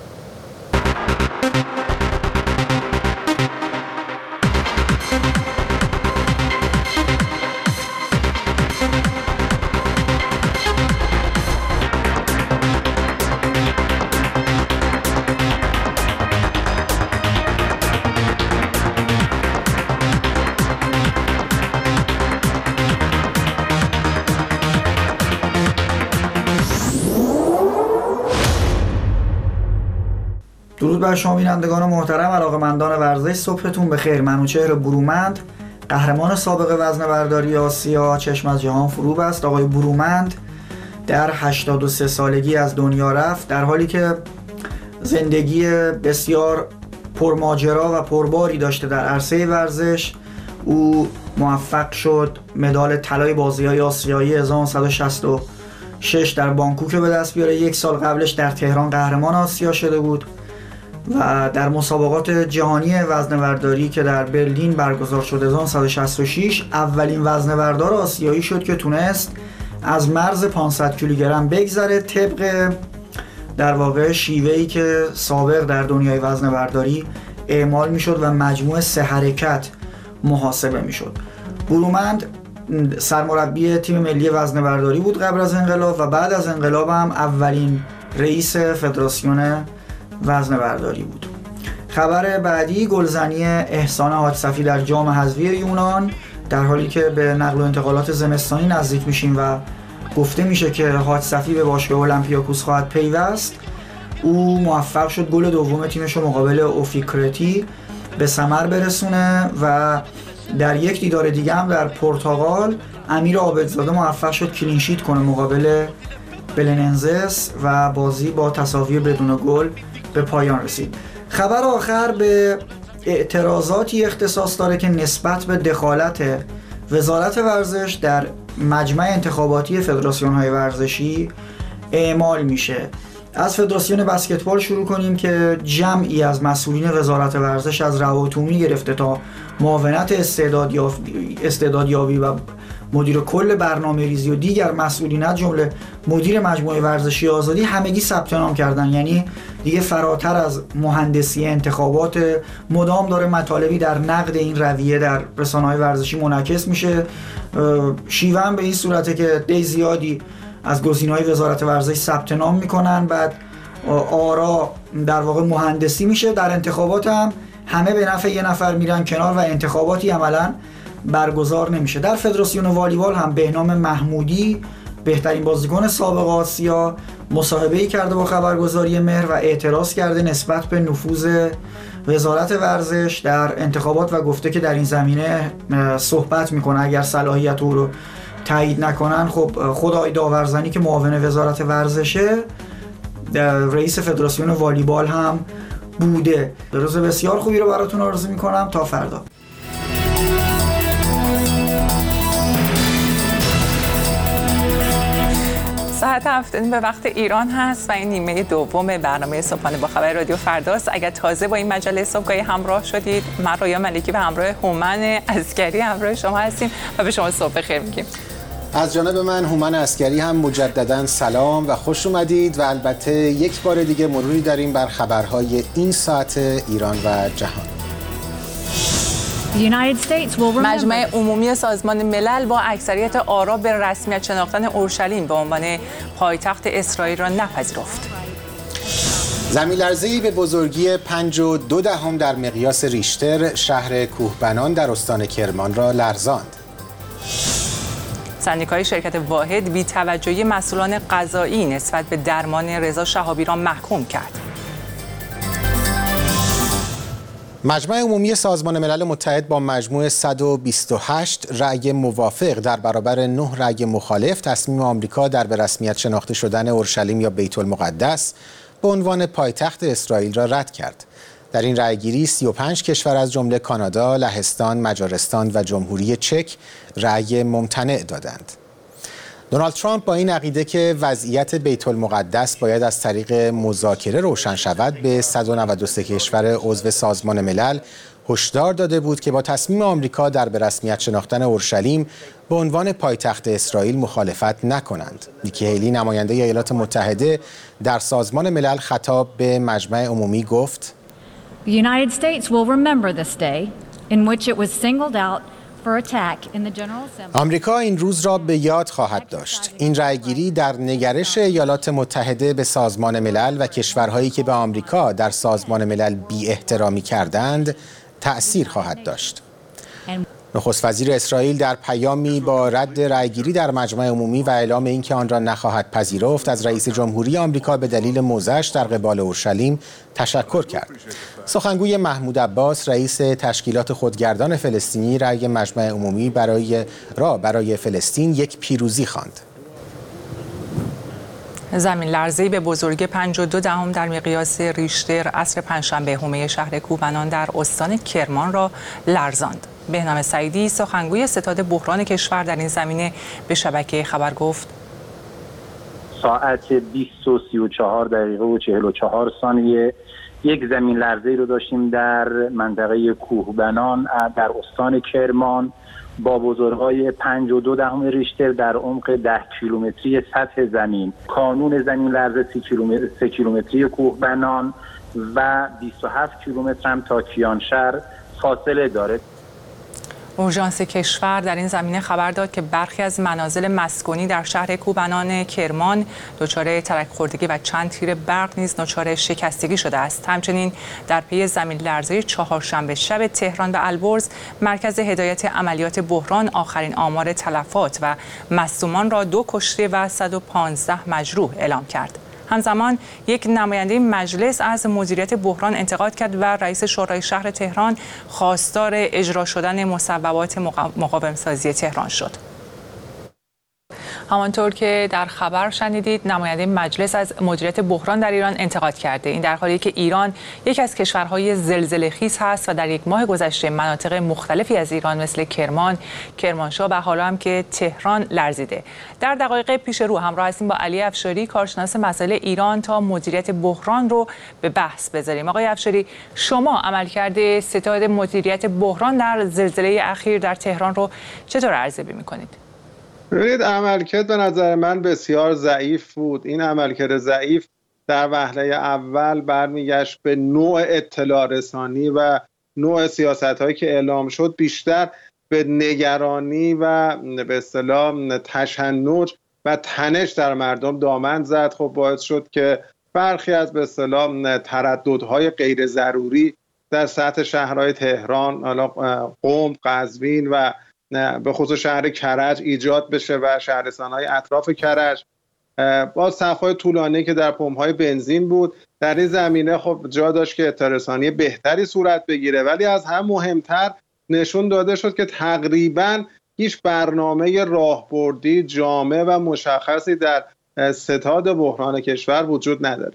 Speaker 12: درود بر شما بینندگان محترم، علاقه‌مندان ورزش، صبحتون بخیر. منوچهر برومند، قهرمان سابق وزنه برداری آسیا، چشم از جهان فرو بست. آقای برومند در 83 سالگی از دنیا رفت، در حالی که زندگی بسیار پرماجرا و پرباری داشته در عرصه ورزش. او موفق شد مدال طلای بازی‌های آسیایی 1966 در بانکوک به دست بیاره. 1 سال قبلش در تهران قهرمان آسیا شده بود و در مسابقات جهانی وزنه‌برداری که در برلین برگزار شد 1966 اولین وزنه‌بردار آسیایی شد که تونست از مرز 500 کیلوگرم بگذره، طبق در واقع شیوهی که سابق در دنیای وزنه‌برداری اعمال میشد و مجموع 3 حرکت محاسبه میشد. برومند سرمربی تیم ملی وزنه‌برداری بود قبل از انقلاب و بعد از انقلاب هم اولین رئیس فدراسیون وزنه‌برداری بود. خبر بعدی گلزنی احسان حاج‌صفی در جام حذفی یونان، در حالی که به نقل و انتقالات زمستانی نزدیک میشیم و گفته میشه که حاج‌صفی به باشگاه اولمپیاکوس خواهد پیوست. او موفق شد گل دوم تیمش رو مقابل اوفیکرتی به ثمر برسونه و در یک دیدار دیگه هم در پرتغال امیر عابدزاده موفق شد کلینشیت کنه مقابل بلننزس و بازی با تساوی بدون گل به پایان رسید. خبر آخر به اعتراضاتی اختصاص داره که نسبت به دخالت وزارت ورزش در مجمع انتخاباتی فدراسیون‌های ورزشی اعمال میشه. از فدراسیون بسکتبال شروع کنیم که جمعی از مسئولین وزارت ورزش از روابط عمومی گرفته تا معاونت استعدادیابی و مدیر کل برنامه‌ریزی و دیگر مسئولین جمله مدیر مجموعه ورزشی آزادی همگی ثبت نام کردن. یعنی دیگه فراتر از مهندسی انتخابات مدام داره مطالبی در نقد این رویه در رسانه‌های ورزشی منعکس میشه. شیوه هم به این صورته که عده زیادی از گزینه‌های وزارت ورزش ثبت نام میکنن، بعد آرا در واقع مهندسی میشه. در انتخابات هم همه به نفع یه نفر میرن کنار و انتخاباتی عملاً برگزار نمیشه. در فدراسیون والیبال هم بهنام محمودی بهترین بازیکن سابق آسیا، مصاحبه‌ای کرده با خبرگزاری مهر و اعتراض کرده نسبت به نفوذ وزارت ورزش در انتخابات و گفته که در این زمینه صحبت میکنه اگر صلاحیت او رو تایید نکنن. خب خود آقای داورزنی که معاون وزارت ورزشه، رئیس فدراسیون والیبال هم بوده. روز بسیار خوبی رو براتون آرزو میکنم. تا فردا.
Speaker 1: ساعت 7 به وقت ایران هست و این نیمه دوم برنامه صبحانه با خبر رادیو فرداست. اگر تازه با این مجله صبحگاهی همراه شدید، من رویا ملکی و همراه هومن عسگری همراه شما هستیم و به شما صبح بخیر میگیم.
Speaker 2: از جانب من هومن عسگری هم مجددا سلام و خوش اومدید و البته یک بار دیگه مروری داریم بر خبرهای این ساعت ایران و جهان.
Speaker 1: مجمع عمومی سازمان ملل با اکثریت آرا به رسمیت شناختن اورشلیم به عنوان پایتخت اسرائیل را نپذیرفت.
Speaker 2: زمین‌لرزه‌ای به بزرگی 5.2 در مقیاس ریشتر شهر کوهبنان در استان کرمان را لرزاند.
Speaker 1: سندیکای شرکت واحد بی‌توجهی مسئولان قضایی نسبت به درمان رضا شهابی را محکوم کرد.
Speaker 2: مجمع عمومی سازمان ملل متحد با مجموع 128 رأی موافق در برابر 9 رأی مخالف تصمیم آمریکا در به رسمیت شناخته شدن اورشلیم یا بیت المقدس به عنوان پایتخت اسرائیل را رد کرد. در این رأیگیری 35 کشور از جمله کانادا، لهستان، مجارستان و جمهوری چک رأی ممتنع دادند. دونالد ترامپ با این عقیده که وضعیت بیت المقدس باید از طریق مذاکره روشن شود به 193 کشور عضو سازمان ملل هشدار داده بود که با تصمیم آمریکا در به رسمیت شناختن اورشلیم به عنوان پایتخت اسرائیل مخالفت نکنند. نیکی هیلی نماینده ایالات متحده در سازمان ملل خطاب به مجمع عمومی گفت:
Speaker 3: The United States will remember this day in which it was singled out
Speaker 2: آمریکا این روز را به یاد خواهد داشت. این رأیگیری در نگرش ایالات متحده به سازمان ملل و کشورهایی که به آمریکا در سازمان ملل بی احترامی کردند تأثیر خواهد داشت. نخست وزیر اسرائیل در پیامی با رد رأیگیری در مجمع عمومی و اعلام اینکه آن را نخواهد پذیرفت از رئیس جمهوری آمریکا به دلیل موضعش در قبال اورشلیم تشکر کرد. سخنگوی محمود عباس رئیس تشکیلات خودگردان فلسطینی رأی مجمع عمومی برای فلسطین یک پیروزی خواند.
Speaker 1: زمین لرزه‌ای به بزرگی 5.2 در مقیاس ریشتر عصر پنجشنبه حومه شهر کوهبنان در استان کرمان را لرزاند. بهنام سعیدی سخنگوی ستاد بحران کشور در این زمینه به شبکه خبر گفت:
Speaker 4: ساعت 20:34 یک زمین لرزه‌ای رو داشتیم در منطقه کوهبنان در استان کرمان با بزرگی 5.2 ریشتر در عمق 10 کیلومتری سطح زمین. کانون زمین لرزه 3 کیلومتری کوهبنان و 27 کیلومتر هم تا کیانشهر فاصله داره.
Speaker 1: اورژانس کشور در این زمینه خبر داد که برخی از منازل مسکونی در شهر کوهبنان کرمان دچار ترک خوردگی و چند تیر برق نیز دچار شکستگی شده است. همچنین در پی زمین لرزه چهارشنبه شب تهران و البرز مرکز هدایت عملیات بحران آخرین آمار تلفات و مصدومان را 2 کشته و 115 مجروح اعلام کرد. همزمان یک نماینده مجلس از مدیریت بحران انتقاد کرد و رئیس شورای شهر تهران خواستار اجرا شدن مصوبات مقاومت‌سازی تهران شد. همانطور که در خبر شنیدید، نماینده مجلس از مدیریت بحران در ایران انتقاد کرده. این در حالی که ایران یکی از کشورهای زلزله‌خیز هست و در یک ماه گذشته مناطق مختلفی از ایران مثل کرمان، کرمانشاه و حالا هم که تهران لرزیده. در دقایق پیش رو همراه هستیم با علی افشاری، کارشناس مسائل ایران، تا مدیریت بحران رو به بحث بذاریم. آقای افشاری، شما عملکرد ستاد مدیریت بحران در زلزله اخیر در تهران رو چطور ارزیابی می‌کنید؟
Speaker 5: ببینید، عملکرد به نظر من بسیار ضعیف بود. این عملکرد ضعیف در وهله اول برمیگشت به نوع اطلاع رسانی و نوع سیاست‌هایی که اعلام شد، بیشتر به نگرانی و به اصطلاح تشنج و تنش در مردم دامن زد. خب باعث شد که برخی از به اصطلاح ترددهای غیر ضروری در سطح شهرهای تهران، قم، قزوین و به خصوص شهر کرج ایجاد بشه و شهرستان‌های اطراف کرج. با صف‌های طولانی که در پمپ‌های بنزین بود، در این زمینه خب جا داشت که اطلاع رسانی بهتری صورت بگیره، ولی از هم مهمتر نشون داده شد که تقریباً هیچ برنامه راهبردی جامع و مشخصی در ستاد بحران کشور وجود نداره.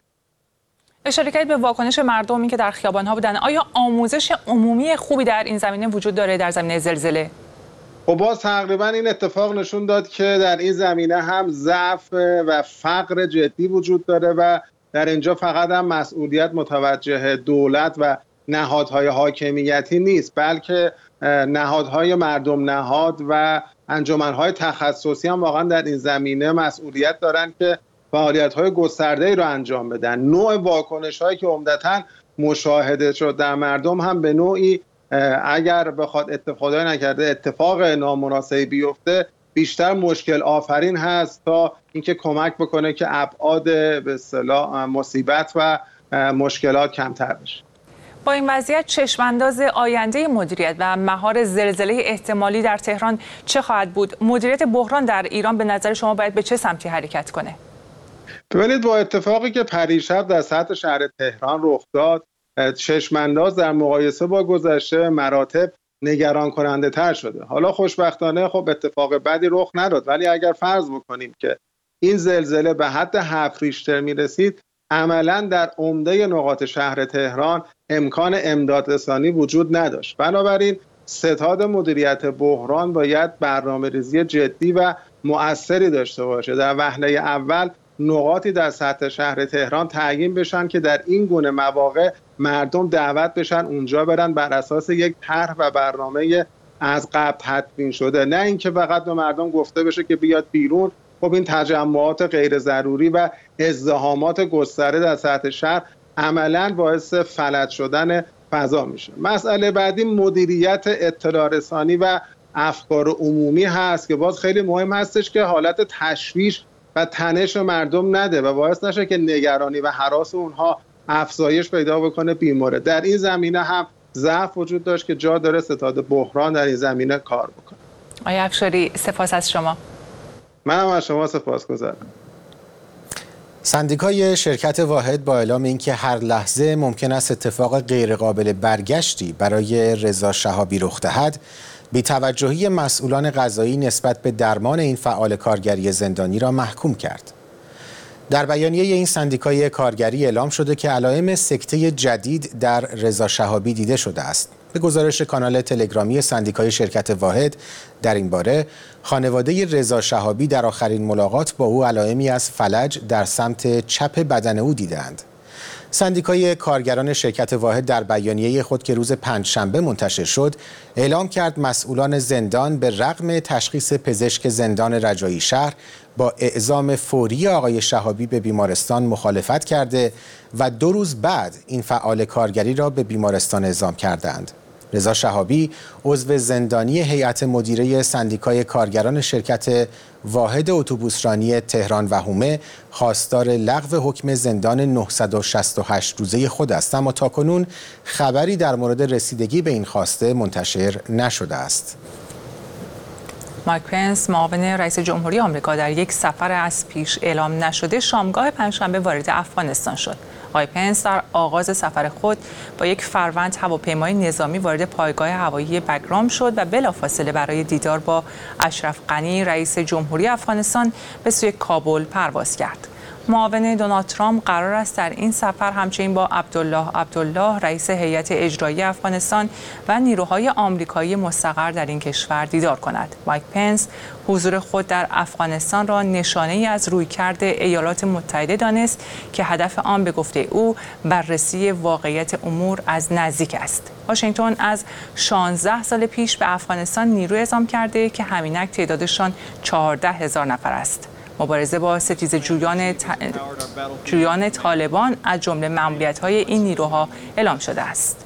Speaker 1: اشاره کردید به واکنش مردمی که در خیابان‌ها بودن. آیا آموزش عمومی خوبی در این زمینه وجود داره در زمینه زلزله؟
Speaker 5: خب باز تقریبا این اتفاق نشون داد که در این زمینه هم ضعف و فقر جدی وجود داره و در اینجا فقط هم مسئولیت متوجه دولت و نهادهای حاکمیتی نیست، بلکه نهادهای مردم نهاد و انجمنهای تخصصی هم واقعا در این زمینه مسئولیت دارن که فعالیت‌های گسترده‌ای رو انجام بدن. نوع واکنش‌هایی که عمدتاً مشاهده شد در مردم هم به نوعی اگر بخواد اتفاقی نکرده اتفاق نامناسبی بیفته بیشتر مشکل آفرین هست تا اینکه کمک بکنه که ابعاد به اصطلاح مصیبت و مشکلات کمتر بشه.
Speaker 1: با این وضعیت چشمانداز آینده مدیریت و مهار زلزله احتمالی در تهران چه خواهد بود؟ مدیریت بحران در ایران به نظر شما باید به چه سمتی حرکت کنه؟
Speaker 5: ببینید با اتفاقی که پریشب در سطح شهر تهران رخ داد، چشمانداز در مقایسه با گذشته مراتب نگران کننده تر شده. حالا خوشبختانه خب اتفاق بدی رخ نداد، ولی اگر فرض بکنیم که این زلزله به حد 7 ریشتر میرسید، عملا در عمده نقاط شهر تهران امکان امدادرسانی وجود نداشت. بنابراین ستاد مدیریت بحران باید برنامه‌ریزی جدی و مؤثری داشته باشه. در وهله اول نقاطی در سطح شهر تهران تعیین بشن که در این گونه مواقع مردم دعوت بشن اونجا برن بر اساس یک طرح و برنامه از قبل تدوین شده، نه اینکه فقط به مردم گفته بشه که بیاد بیرون. خب این تجمعات غیر ضروری و ازدحامات گسترده در سطح شهر عملاً باعث فلج شدن فضا میشه. مسئله بعدی مدیریت اطلاع رسانی و افکار عمومی هست که باز خیلی مهم هستش که حالت تشویش و تنش مردم نده و باعث نشه که نگرانی و هراس اونها افزایش پیدا بکنه بیماره. در این زمینه هم ضعف وجود داشت که جا داره ستاد بحران در این زمینه کار بکنه.
Speaker 1: آقای افشاری سپاس از شما.
Speaker 5: منم از شما سپاسگزارم.
Speaker 2: سندیکای شرکت واحد با اعلام اینکه هر لحظه ممکن است اتفاق غیرقابل برگشتی برای رضا شهابی رخ دهد، بی‌توجهی مسئولان قضایی نسبت به درمان این فعال کارگری زندانی را محکوم کرد. در بیانیه این سندیکای کارگری اعلام شده که علائم سکته جدید در رضا شهابی دیده شده است. به گزارش کانال تلگرامی سندیکای شرکت واحد در این باره، خانواده رضا شهابی در آخرین ملاقات با او علائمی از فلج در سمت چپ بدن او دیدند. سندیکای کارگران شرکت واحد در بیانیه خود که روز پنجشنبه منتشر شد، اعلام کرد مسئولان زندان به رغم تشخیص پزشک زندان رجایی شهر با اعزام فوری آقای شهابی به بیمارستان مخالفت کرده و 2 روز بعد این فعال کارگری را به بیمارستان اعزام کردند. رضا شهابی عضو زندانی هیئت مدیره سندیکای کارگران شرکت واحد اتوبوسرانی تهران و حومه خواستار لغو حکم زندان 968 روزه خود است، اما تاکنون خبری در مورد رسیدگی به این خواسته منتشر نشده است.
Speaker 1: مایک پنس معاون رئیس جمهوری آمریکا در یک سفر از پیش اعلام نشده شامگاه پنجشنبه وارد افغانستان شد. آقای پنس در آغاز سفر خود با یک فروند هواپیمای نظامی وارد پایگاه هوایی بگرام شد و بلافاصله برای دیدار با اشرف غنی رئیس جمهوری افغانستان به سوی کابل پرواز کرد. معاون دونالد ترامپ قرار است در این سفر همچنین با عبدالله رئیس هیئت اجرایی افغانستان و نیروهای آمریکایی مستقر در این کشور دیدار کند. مایک پنس حضور خود در افغانستان را نشانه‌ای از رویکرد ایالات متحده دانست که هدف آن به گفته او بررسی واقعیت امور از نزدیک است. واشنگتن از 16 سال پیش به افغانستان نیرو اعزام کرده که همینک تعدادشان 14,000 نفر است. مبارزه با ستیزجویان طالبان از جمله مأموریت‌های این نیروها اعلام شده است.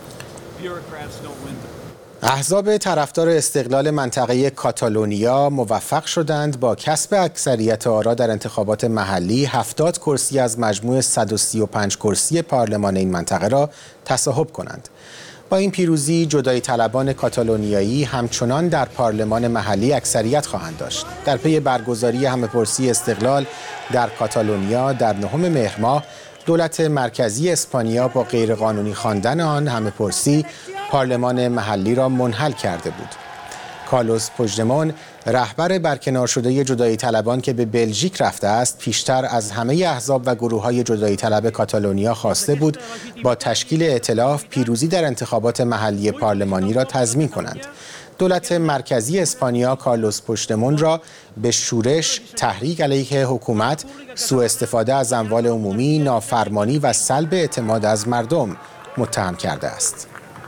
Speaker 2: احزاب طرفدار استقلال منطقه کاتالونیا موفق شدند با کسب اکثریت آرا در انتخابات محلی 70 کرسی از مجموع 135 کرسی پارلمان این منطقه را تصاحب کنند. با این پیروزی جدایی طلبان کاتالونیایی همچنان در پارلمان محلی اکثریت خواهند داشت. در پی برگزاری همه‌پرسی استقلال در کاتالونیا در 9 مهر ماه، دولت مرکزی اسپانیا با غیرقانونی خواندن آن همه‌پرسی پارلمان محلی را منحل کرده بود. کارلوس پوژدمون، رهبر برکنار شده جدایی طلبان که به بلژیک رفته است، پیشتر از همه احزاب و گروه‌های جدایی طلب کاتالونیا خواسته بود با تشکیل ائتلاف پیروزی در انتخابات محلی پارلمانی را تضمین کنند. دولت مرکزی اسپانیا کارلوس پوژدمون را به شورش، تحریک علیه حکومت، سوء استفاده از اموال عمومی، نافرمانی و سلب اعتماد از مردم متهم کرده است.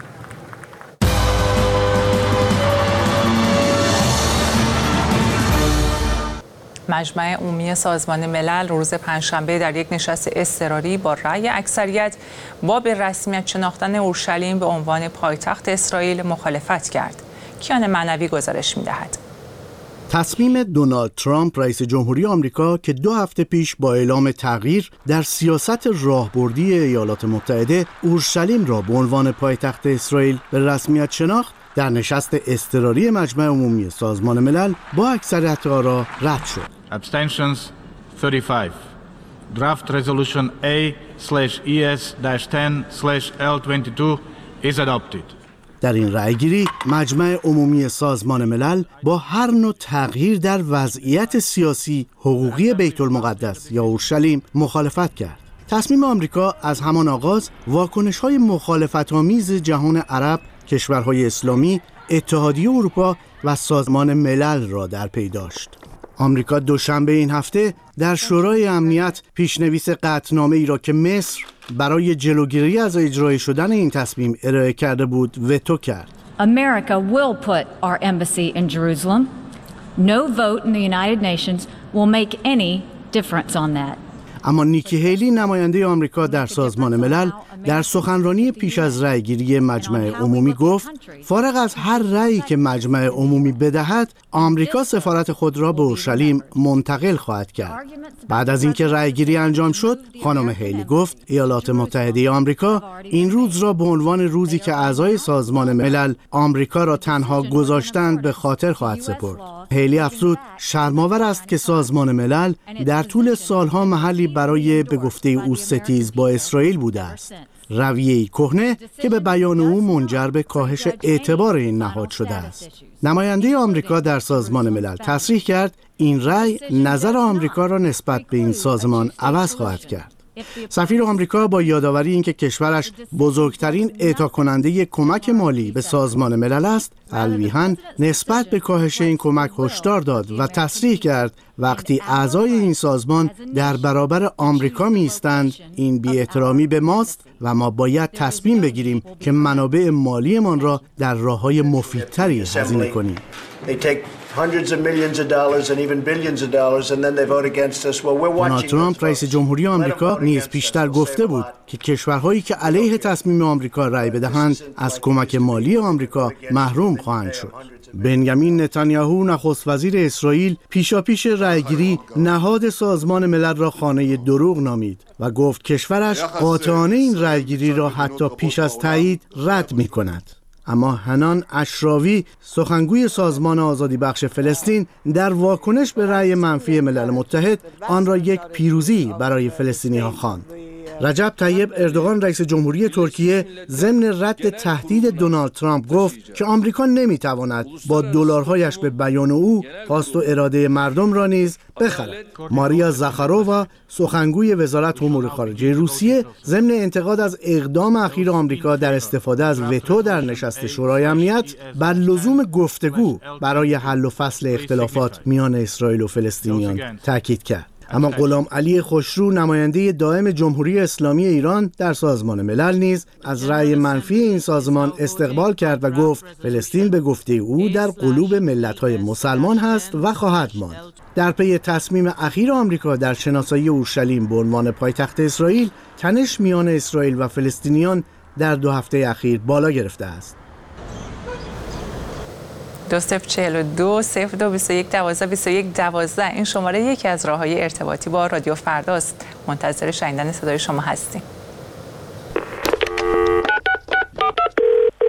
Speaker 1: مجمع عمومی سازمان ملل روز پنجشنبه در یک نشست اضطراری با رأی اکثریت با به رسمیت شناختن اورشلیم به عنوان پایتخت اسرائیل مخالفت کرد. کیان معنوی گزارش می‌دهد.
Speaker 6: تصمیم دونالد ترامپ رئیس جمهوری آمریکا که 2 هفته پیش با اعلام تغییر در سیاست راهبردی ایالات متحده اورشلیم را به عنوان پایتخت اسرائیل به رسمیت شناخت، در نشست اضطراری مجمع عمومی سازمان ملل با اکثریت آرا رد شد.
Speaker 7: Abstentions 35. Draft resolution A/ES-10/L22 is adopted.
Speaker 6: در این رأیگیری مجمع عمومی سازمان ملل با هر نوع تغییر در وضعیت سیاسی حقوقی بیت المقدس یا اورشلیم مخالفت کرد. تصمیم آمریکا از همان آغاز واکنش‌های مخالفت‌آمیز جهان عرب، کشورهای اسلامی، اتحادیه اروپا و سازمان ملل را در پی داشت. آمریکا دوشنبه این هفته در شورای امنیت پیشنویس قطعنامه‌ای را که مصر برای جلوگیری از اجرای شدن این تصمیم ارائه کرده بود وتو کرد.
Speaker 3: America will put our embassy in Jerusalem. No vote in the United Nations will make any difference on that.
Speaker 6: اما نیکی هیلی، نماینده آمریکا در سازمان ملل، در سخنرانی پیش از رأیگیری مجمع عمومی گفت فارغ از هر رأیی که مجمع عمومی بدهد، آمریکا سفارت خود را به اورشلیم منتقل خواهد کرد. بعد از اینکه رأیگیری انجام شد، خانم هیلی گفت ایالات متحده آمریکا این روز را به عنوان روزی که اعضای سازمان ملل آمریکا را تنها گذاشتند به خاطر خواهد سپرد. هیلی افزود شرم‌آور است که سازمان ملل در طول سالها محلی برای به گفته او ستیز با اسرائیل بوده است. رویه‌ای کهنه که به بیان او منجر به کاهش اعتبار این نهاد شده است. نماینده آمریکا در سازمان ملل تصریح کرد این رأی نظر آمریکا را نسبت به این سازمان عوض خواهد کرد. سفیر آمریکا با یادآوری اینکه کشورش بزرگترین اعطا کننده کمک مالی به سازمان ملل است، تلویحاً نسبت به کاهش این کمک هشدار داد و تصریح کرد وقتی اعضای این سازمان در برابر آمریکا می‌ایستند این بی‌احترامی به ماست و ما باید تصمیم بگیریم که منابع مالیمان را در راه‌های مفیدتری هزینه کنیم. دونالد ترامپ رئیس جمهوری آمریکا نیز پیشتر گفته بود که کشورهایی که علیه تصمیم آمریکا رأی بدهند از کمک مالی آمریکا محروم خواهند شد. بنیامین نتانیاهو نخست وزیر اسرائیل پیشاپیش رأیگیری نهاد سازمان ملل را خانه دروغ نامید و گفت کشورش قاطعانه این رأیگیری را حتی پیش از تایید رد می‌کند. اما حنان اشراوی، سخنگوی سازمان آزادی بخش فلسطین، در واکنش به رأی منفی ملل متحد آن را یک پیروزی برای فلسطینی‌ها خواند. رجب طیب اردوغان رئیس جمهوری ترکیه ضمن رد تهدید دونالد ترامپ گفت که آمریکا نمیتواند با دلارهایش به بیان او خواست و اراده مردم را نیز بخرد. ماریا زاخارووا سخنگوی وزارت امور خارجه روسیه ضمن انتقاد از اقدام اخیر آمریکا در استفاده از وتو در نشست شورای امنیت بر لزوم گفتگو برای حل و فصل اختلافات میان اسرائیل و فلسطینیان تاکید کرد. اما غلام علی خوشرو نماینده دائم جمهوری اسلامی ایران در سازمان ملل نیز از رأی منفی این سازمان استقبال کرد و گفت فلسطین به گفته او در قلوب ملت‌های مسلمان هست و خواهد ماند. در پی تصمیم اخیر آمریکا در شناسایی اورشلیم به عنوان پایتخت اسرائیل، تنش میان اسرائیل و فلسطینیان در 2 هفته اخیر بالا گرفته است.
Speaker 1: 2042 02 21 12 21 12 این شماره یکی از راه‌های ارتباطی با رادیو فرداست. منتظر شنیدن صدای شما هستیم.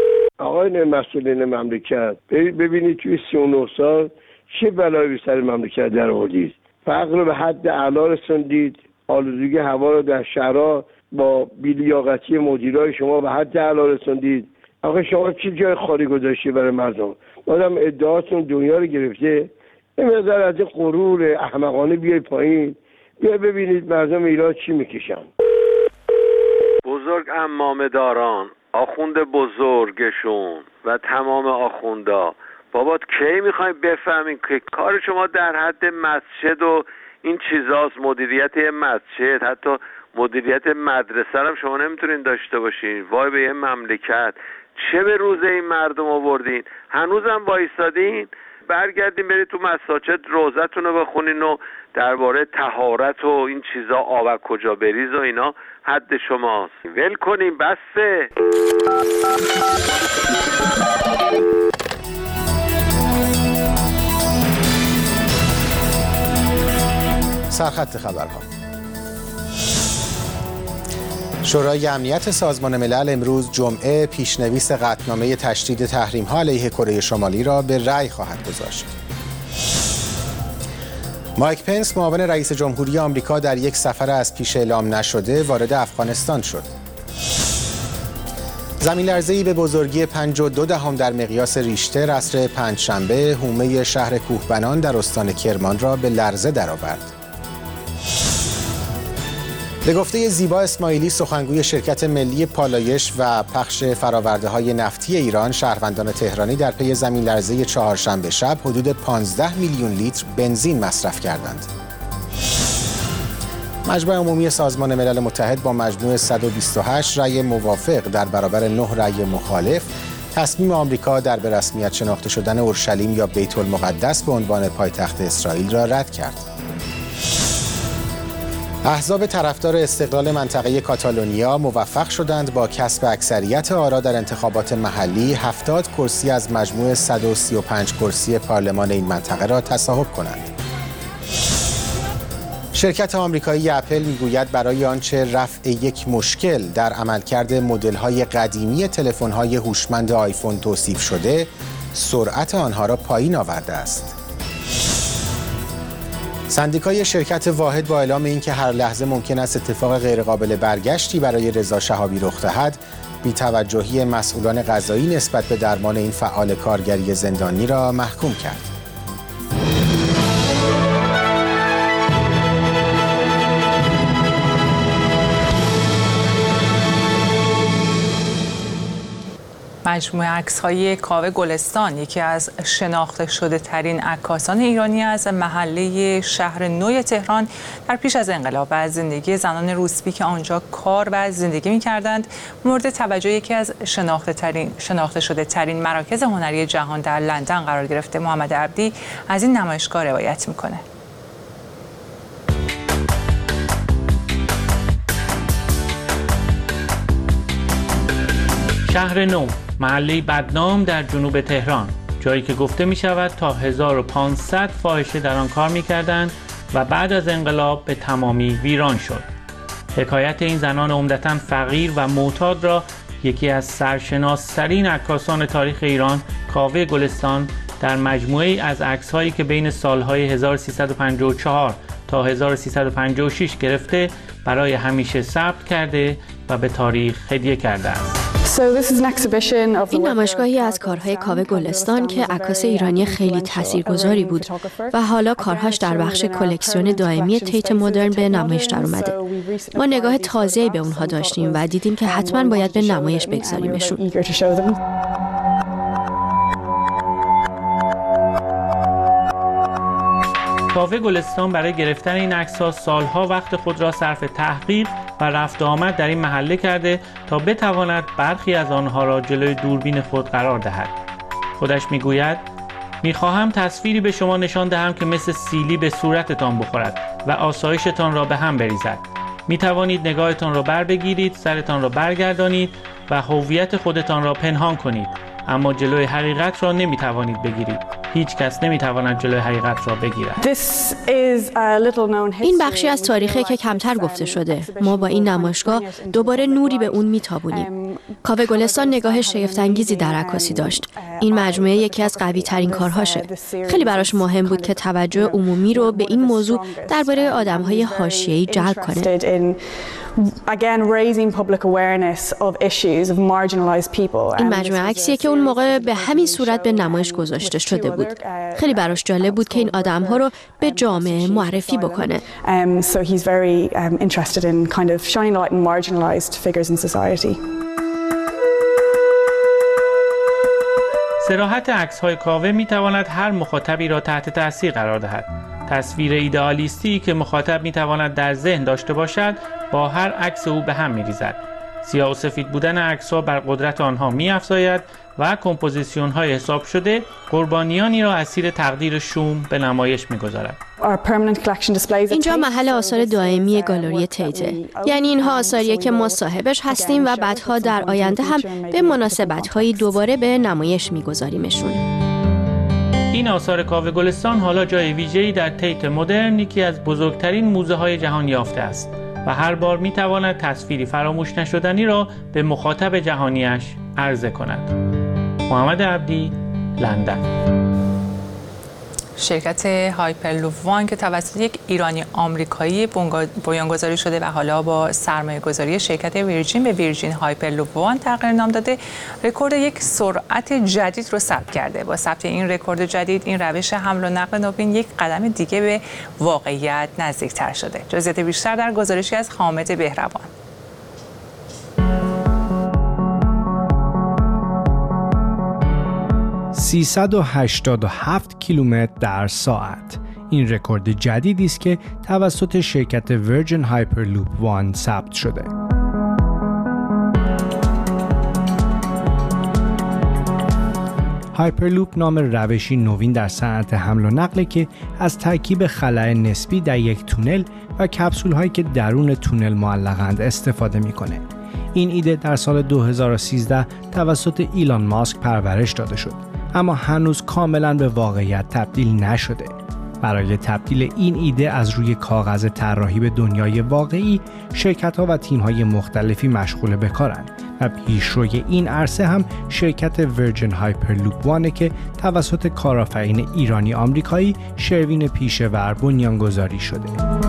Speaker 13: آقایان مسئولین مملکت، ببینید توی 39 سال چه بلایی به سر مملکت در آوردید. فقر رو به حد اعلا رسوندید، آلودگی هوا رو در شهرها با بی‌لیاقتی مدیرای شما به حد اعلا رسوندید. آخه شما چه جای خالی گذاشتی برای مردم؟ آدم ادعاتون دنیا رو گرفته. این مقدار از این غرور احمقانه بیای پایین، بیا ببینید مردم ایران چی میکشن.
Speaker 14: بزرگ عمامه داران، آخوند بزرگشون و تمام آخوندا، بابا کی میخوایم بفهمین که کار شما در حد مسجد و این چیزاست؟ مدیریت مسجد، حتی مدیریت مدرسه هم شما نمیتونین داشته باشین. وای به یه مملکت، چه به روز این مردم آوردین؟ هنوزم وایسادین؟ برگردین برید تو مساجد روزتون رو بخونین و درباره طهارت و این چیزا، آب کجا بریز و اینا حد شماست. ول کنین، بسه.
Speaker 2: سرخط خبرها. شورای امنیت سازمان ملل امروز جمعه پیشنویس قطعنامه تشدید تحریم‌ها علیه کره شمالی را به رأی خواهد گذاشت. مایک پنس معاون رئیس جمهوری آمریکا در یک سفر از پیش اعلام نشده وارد افغانستان شد. زمین‌لرزه‌ای به بزرگی 5.2 در مقیاس ریشتر عصر پنجشنبه حومه شهر کوهبنان در استان کرمان را به لرزه درآورد. به گفته زیبا اسماعیلی، سخنگوی شرکت ملی پالایش و پخش فرآورده‌های نفتی ایران، شهروندان تهرانی در پی زمین‌لرزه چهارشنبه شب حدود 15 میلیون لیتر بنزین مصرف کردند. مجمع عمومی سازمان ملل متحد با مجموع 128 رأی موافق در برابر 9 رأی مخالف تصمیم آمریکا در به رسمیت شناخته شدن اورشلیم یا بیت المقدس به عنوان پایتخت اسرائیل را رد کرد. احزاب طرفدار استقلال منطقه کاتالونیا موفق شدند با کسب اکثریت آرا در انتخابات محلی 70 کرسی از مجموع 135 کرسی پارلمان این منطقه را تصاحب کنند. شرکت آمریکایی اپل میگوید برای آنچه رفع یک مشکل در عملکرد مدل‌های قدیمی تلفن‌های هوشمند آیفون توصیف شده، سرعت آنها را پایین آورده است. سندیکای شرکت واحد با اعلام اینکه هر لحظه ممکن است اتفاق غیرقابل برگشتی برای رضا شهابی رخ دهد، بی‌توجهی مسئولان قضایی نسبت به درمان این فعال کارگری زندانی را محکوم کرد.
Speaker 1: مجموعه عکس‌های کاوه گلستان، یکی از شناخته شده ترین عکاسان ایرانی از محله شهر نو تهران، در پیش از انقلاب و از زندگی زنان روسپی که آنجا کار و زندگی می‌کردند، مورد توجه یکی از شناخته شده ترین مراکز هنری جهان در لندن قرار گرفته. محمد عبدی از این نمایشگاه روایت می‌کنه.
Speaker 15: شهر نو، محله بدنام در جنوب تهران، جایی که گفته می شود تا 1500 فاحشه در آن کار می کردند و بعد از انقلاب به تمامی ویران شد. حکایت این زنان عمدتاً فقیر و معتاد را یکی از سرشناس‌ترین عکاسان تاریخ ایران، کاوه گلستان، در مجموعه‌ای از عکس‌هایی که بین سالهای 1354 تا 1356 گرفته برای همیشه ثبت کرده و به تاریخ هدیه کرده است.
Speaker 16: این نمایشگاهی از کارهای کاوه گلستان که عکاس ایرانی خیلی تاثیرگذاری بود و حالا کارهاش در بخش کلکسیون دائمی تیت مدرن به نمایش در اومده. ما نگاه تازه‌ای به اونها داشتیم و دیدیم که حتما باید به نمایش بگذاریمشون.
Speaker 15: کاوه گلستان برای گرفتن این عکس‌ها سالها وقت خود را صرف تحقیق و رفت و آمد در این محله کرده تا بتواند برخی از آنها را جلوی دوربین خود قرار دهد. خودش میگوید: میخواهم تصویری به شما نشان دهم که مثل سیلی به صورتتان بخورد و آسایشتان را به هم بریزد. میتوانید نگاهتان را بر بگیرید، سرتان را برگردانید و هویت خودتان را پنهان کنید، اما جلوی حقیقت را نمیتوانید بگیرید. هیچ کس نمیتواند جلوی حقیقت را بگیرد.
Speaker 16: این بخشی از تاریخی که کمتر گفته شده. ما با این نمایشگاه دوباره نوری به اون میتابونیم. کاوه گلستان نگاه شگفت‌انگیزی در عکاسی داشت. این مجموعه یکی از قوی‌ترین کارهاشه. خیلی براش مهم بود که توجه عمومی رو به این موضوع درباره آدم‌های حاشیه‌ای جلب کنه. این مجموعه عکسیه که اون موقع به همین صورت به نمایش گذاشته شده بود. خیلی براش جالب بود که این آدم‌ها رو به جامعه معرفی بکنه.
Speaker 15: صراحت عکس‌های کاوه می‌تواند هر مخاطبی را تحت تاثیر قرار دهد. تصویر ایدئالیستی که مخاطب می‌تواند در ذهن داشته باشد با هر عکس او به هم می‌ریزد. سیاه و سفید بودن عکس‌ها بر قدرت آنها می‌افزاید و کمپوزیسیون‌های حساب شده قربانیانی را اسیر تقدیر شوم به نمایش می‌گذارد.
Speaker 16: اینجا محل آثار دائمی گالری تیته. یعنی اینها آثاریه که ما صاحبش هستیم و بعدها در آینده هم به مناسبت‌هایی دوباره به نمایش می‌گذاریمشون.
Speaker 15: این آثار کاوه گلستان حالا جای ویژه‌ای در تیت مدرن، یکی از بزرگترین موزه‌های جهان یافته است و هر بار می‌تواند تصویری فراموش نشدنی را به مخاطب جهانیش عرضه کند. محمد عبدی، لندن.
Speaker 1: شرکت هایپرلوپ وان که توسط یک ایرانی آمریکایی بنیانگذاری شده و حالا با سرمایه‌گذاری شرکت ویرجین به ویرجین هایپرلوپ وان تغییر نام داده، رکورد یک سرعت جدید رو ثبت کرده. با ثبت این رکورد جدید، این روش حمل و نقل نوین یک قدم دیگه به واقعیت نزدیکتر شده. جزئیات بیشتر در گزارشی از حامد بهروان.
Speaker 17: 387 کیلومتر در ساعت. این رکورد جدیدی است که توسط شرکت ویرجین هایپرلوپ وان ثبت شده. هایپرلوپ نام روشی نوین در صنعت حمل و نقل که از ترکیب خلاء نسبی در یک تونل و کپسول‌هایی که درون تونل معلقند استفاده می‌کنه. این ایده در سال 2013 توسط ایلان ماسک پرورش داده شد، اما هنوز کاملا به واقعیت تبدیل نشده. برای تبدیل این ایده از روی کاغذ طراحی به دنیای واقعی، شرکت‌ها و تیم‌های مختلفی مشغول به کارند و پیشروی این عرصه هم شرکت ویرجین هایپرلوپ وانه که توسط کارآفرین ایرانی آمریکایی شروین پیشه‌ور بنیانگذاری شده.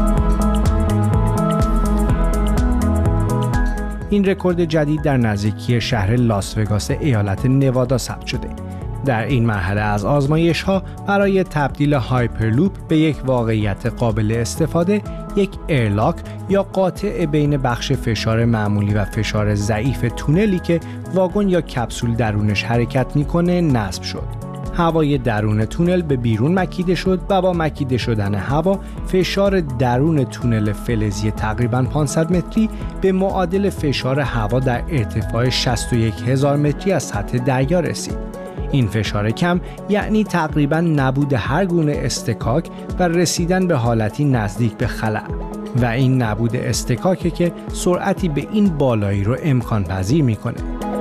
Speaker 17: این رکورد جدید در نزدیکی شهر لاس وگاس ایالت نوادا ثبت شده. در این مرحله از آزمایش‌ها برای تبدیل هایپرلوپ به یک واقعیت قابل استفاده، یک ایرلاک یا قاطع بین بخش فشار معمولی و فشار ضعیف تونلی که واگن یا کپسول درونش حرکت می‌کنه نصب شد. هوای درون تونل به بیرون مکیده شد و با مکیده شدن هوا فشار درون تونل فلزی تقریباً 500 متری به معادل فشار هوا در ارتفاع 61,000 متری از سطح دریا رسید. این فشار کم یعنی تقریباً نبود هر گونه اصطکاک و رسیدن به حالتی نزدیک به خلأ و این نبود اصطکاکه که سرعتی به این بالایی رو امکان پذیر میکنه.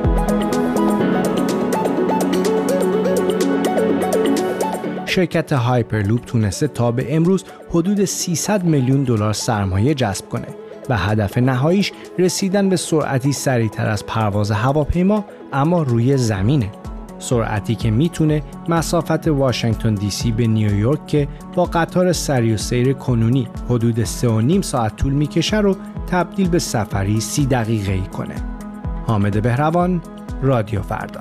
Speaker 17: شرکت هایپرلوپ تونسته تا به امروز حدود 300 میلیون دلار سرمایه جذب کنه و هدف نهاییش رسیدن به سرعتی سریعتر از پرواز هواپیما اما روی زمینه. سرعتی که میتونه مسافت واشنگتن دی سی به نیویورک که با قطار سری و سیر کنونی حدود 3.5 ساعت طول میکشه رو تبدیل به سفری 30 دقیقه‌ای کنه. حامد بهروان، رادیو فردا.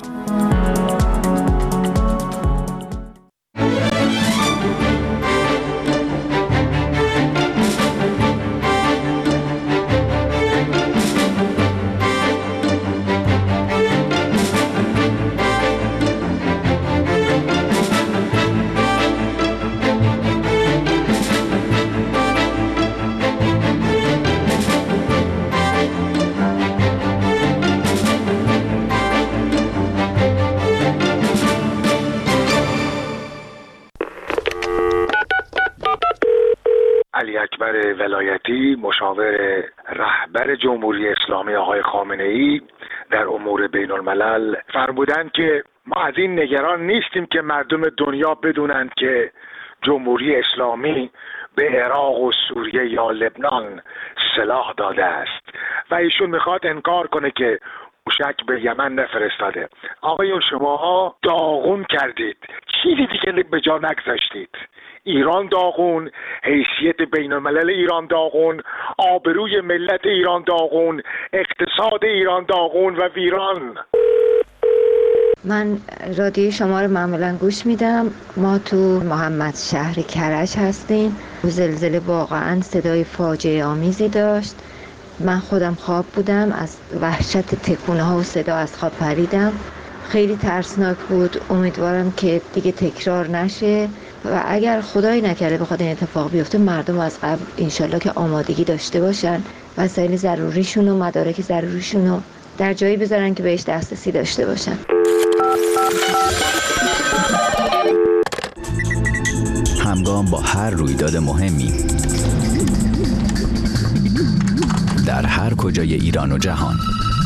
Speaker 18: ولایتی مشاور رهبر جمهوری اسلامی آقای خامنه‌ای در امور بین الملل فرمودند که ما از این نگران نیستیم که مردم دنیا بدونند که جمهوری اسلامی به عراق و سوریه یا لبنان سلاح داده است و ایشون میخواد انکار کنه که موشک به یمن نفرستاده. آقایون شماها داغون کردید، چیزی دیگه به جا نگذاشتید. ایران داغون، حیثیت بین الملل ایران داغون، آبروی ملت ایران داغون، اقتصاد ایران داغون و ویران.
Speaker 19: من رادیو شما رو معمولا گوش میدم. ما تو محمد شهر کرج هستیم. زلزله واقعا صدای فاجعه آمیزی داشت. من خودم خواب بودم، از وحشت تکونه ها و صدا از خواب پریدم. خیلی ترسناک بود. امیدوارم که دیگه تکرار نشه و اگر خدایی نکرده بخواد این اتفاق بیفته، مردم از قبل انشالله که آمادگی داشته باشن، وسایل ضروریشون و مدارک ضروریشون رو در جایی بذارن که بهش دسترسی داشته باشن.
Speaker 20: همگام با هر رویداد مهمی در هر کجای ایران و جهان،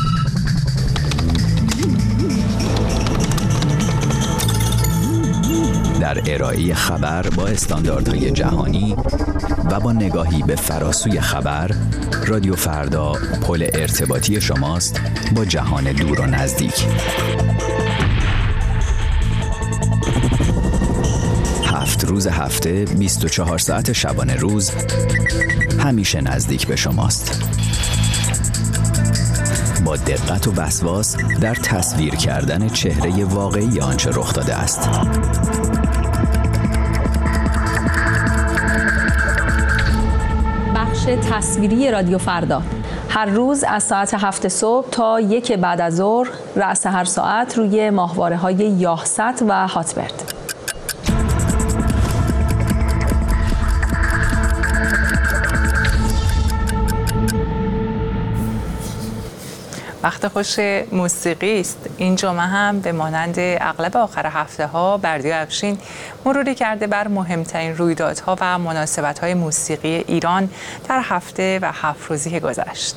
Speaker 20: در ارائه خبر با استانداردهای جهانی و با نگاهی به فراسوی خبر، رادیو فردا پل ارتباطی شماست با جهان دور و نزدیک. 7 روز هفته، 24 ساعت شبانه روز، همیشه نزدیک به شماست. با دقت و وسواس در تصویر کردن چهره واقعی آنچه رخ داده است.
Speaker 21: بخش تصویری رادیو فردا هر روز از ساعت 7 صبح تا 1 بعد از ظهر، رأس هر ساعت روی ماهواره‌های یاهست و هاتبرد.
Speaker 1: وقت خوش موسیقی است. این جمعه هم به مانند اغلب آخر هفته ها بردیا افشین مروری کرده بر مهمترین رویدادها و مناسبت‌های موسیقی ایران در هفته و 7 روزی که گذشت.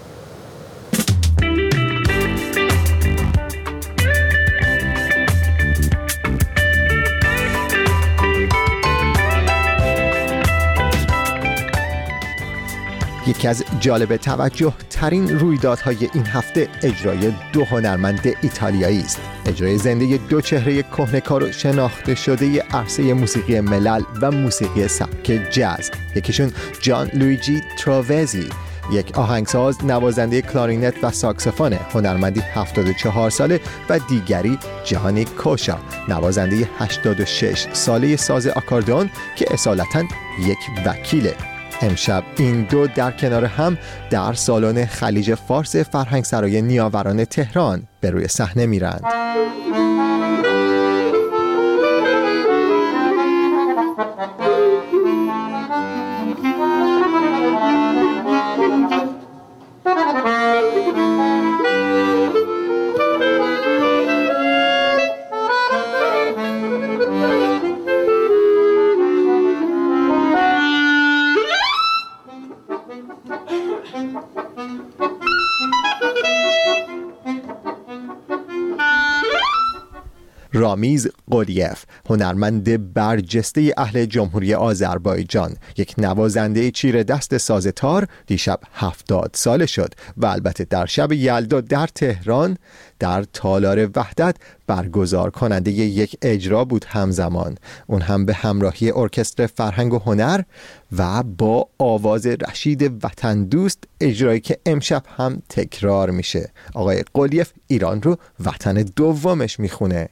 Speaker 22: یکی از جالب توجه ترین رویدادهای این هفته اجرای 2 هنرمند ایتالیایی است. اجرای زنده 2 چهره کهنه‌کار و شناخته شده عرصه موسیقی ملل و موسیقی سبک جاز. یکیشون جان لویجی ترووزی، یک آهنگساز، نوازنده کلارینت و ساکسوفون، هنرمندی 74 ساله، و دیگری جهانی کوشا، نوازنده 86 ساله ساز آکاردئون که اصالتاً یک وکیله. امشب این 2 در کنار هم در سالن خلیج فارس فرهنگسرای نیاوران تهران به روی صحنه میرند. رامیز قلیف، هنرمند برجسته اهل جمهوری آذربایجان، یک نوازنده چیره دست ساز تار، دیشب 70 ساله شد و البته در شب یلدا در تهران در تالار وحدت برگزار کننده یک اجرا بود همزمان، اون هم به همراهی ارکستر فرهنگ و هنر و با آواز رشید وطن دوست، اجرایی که امشب هم تکرار میشه. آقای قلیف ایران رو وطن دومش میخونه.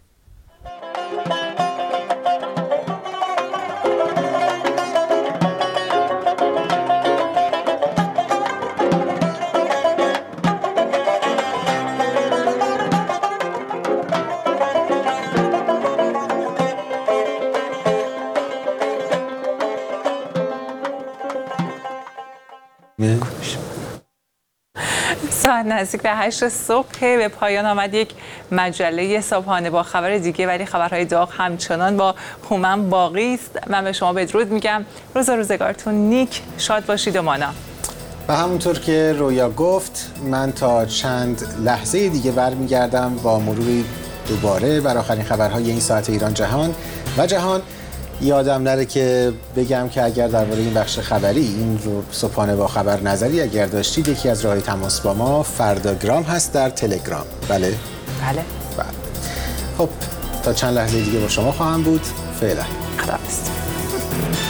Speaker 1: ساعت نزدیک به 8 صبح به پایان آمد یک مجله صبحانه با خبر دیگه، ولی خبرهای داغ همچنان با هومن باقی است. من به شما بدرود میگم. روزگارتون نیک، شاد باشید و مانا.
Speaker 2: و همونطور که رویا گفت، من تا چند لحظه دیگه برمیگردم با مروری دوباره بر آخرین خبرهای این ساعت ایران جهان و جهان. یادم نره که بگم که اگر درباره این بخش خبری این رو صبحانه با خبر نظری اگر داشتید، یکی از راه‌های تماس با ما فرداگرام هست در تلگرام. بله؟
Speaker 1: بله.
Speaker 2: خب تا چند لحظه دیگه با شما خواهم بود. فعلا
Speaker 1: خداحافظ.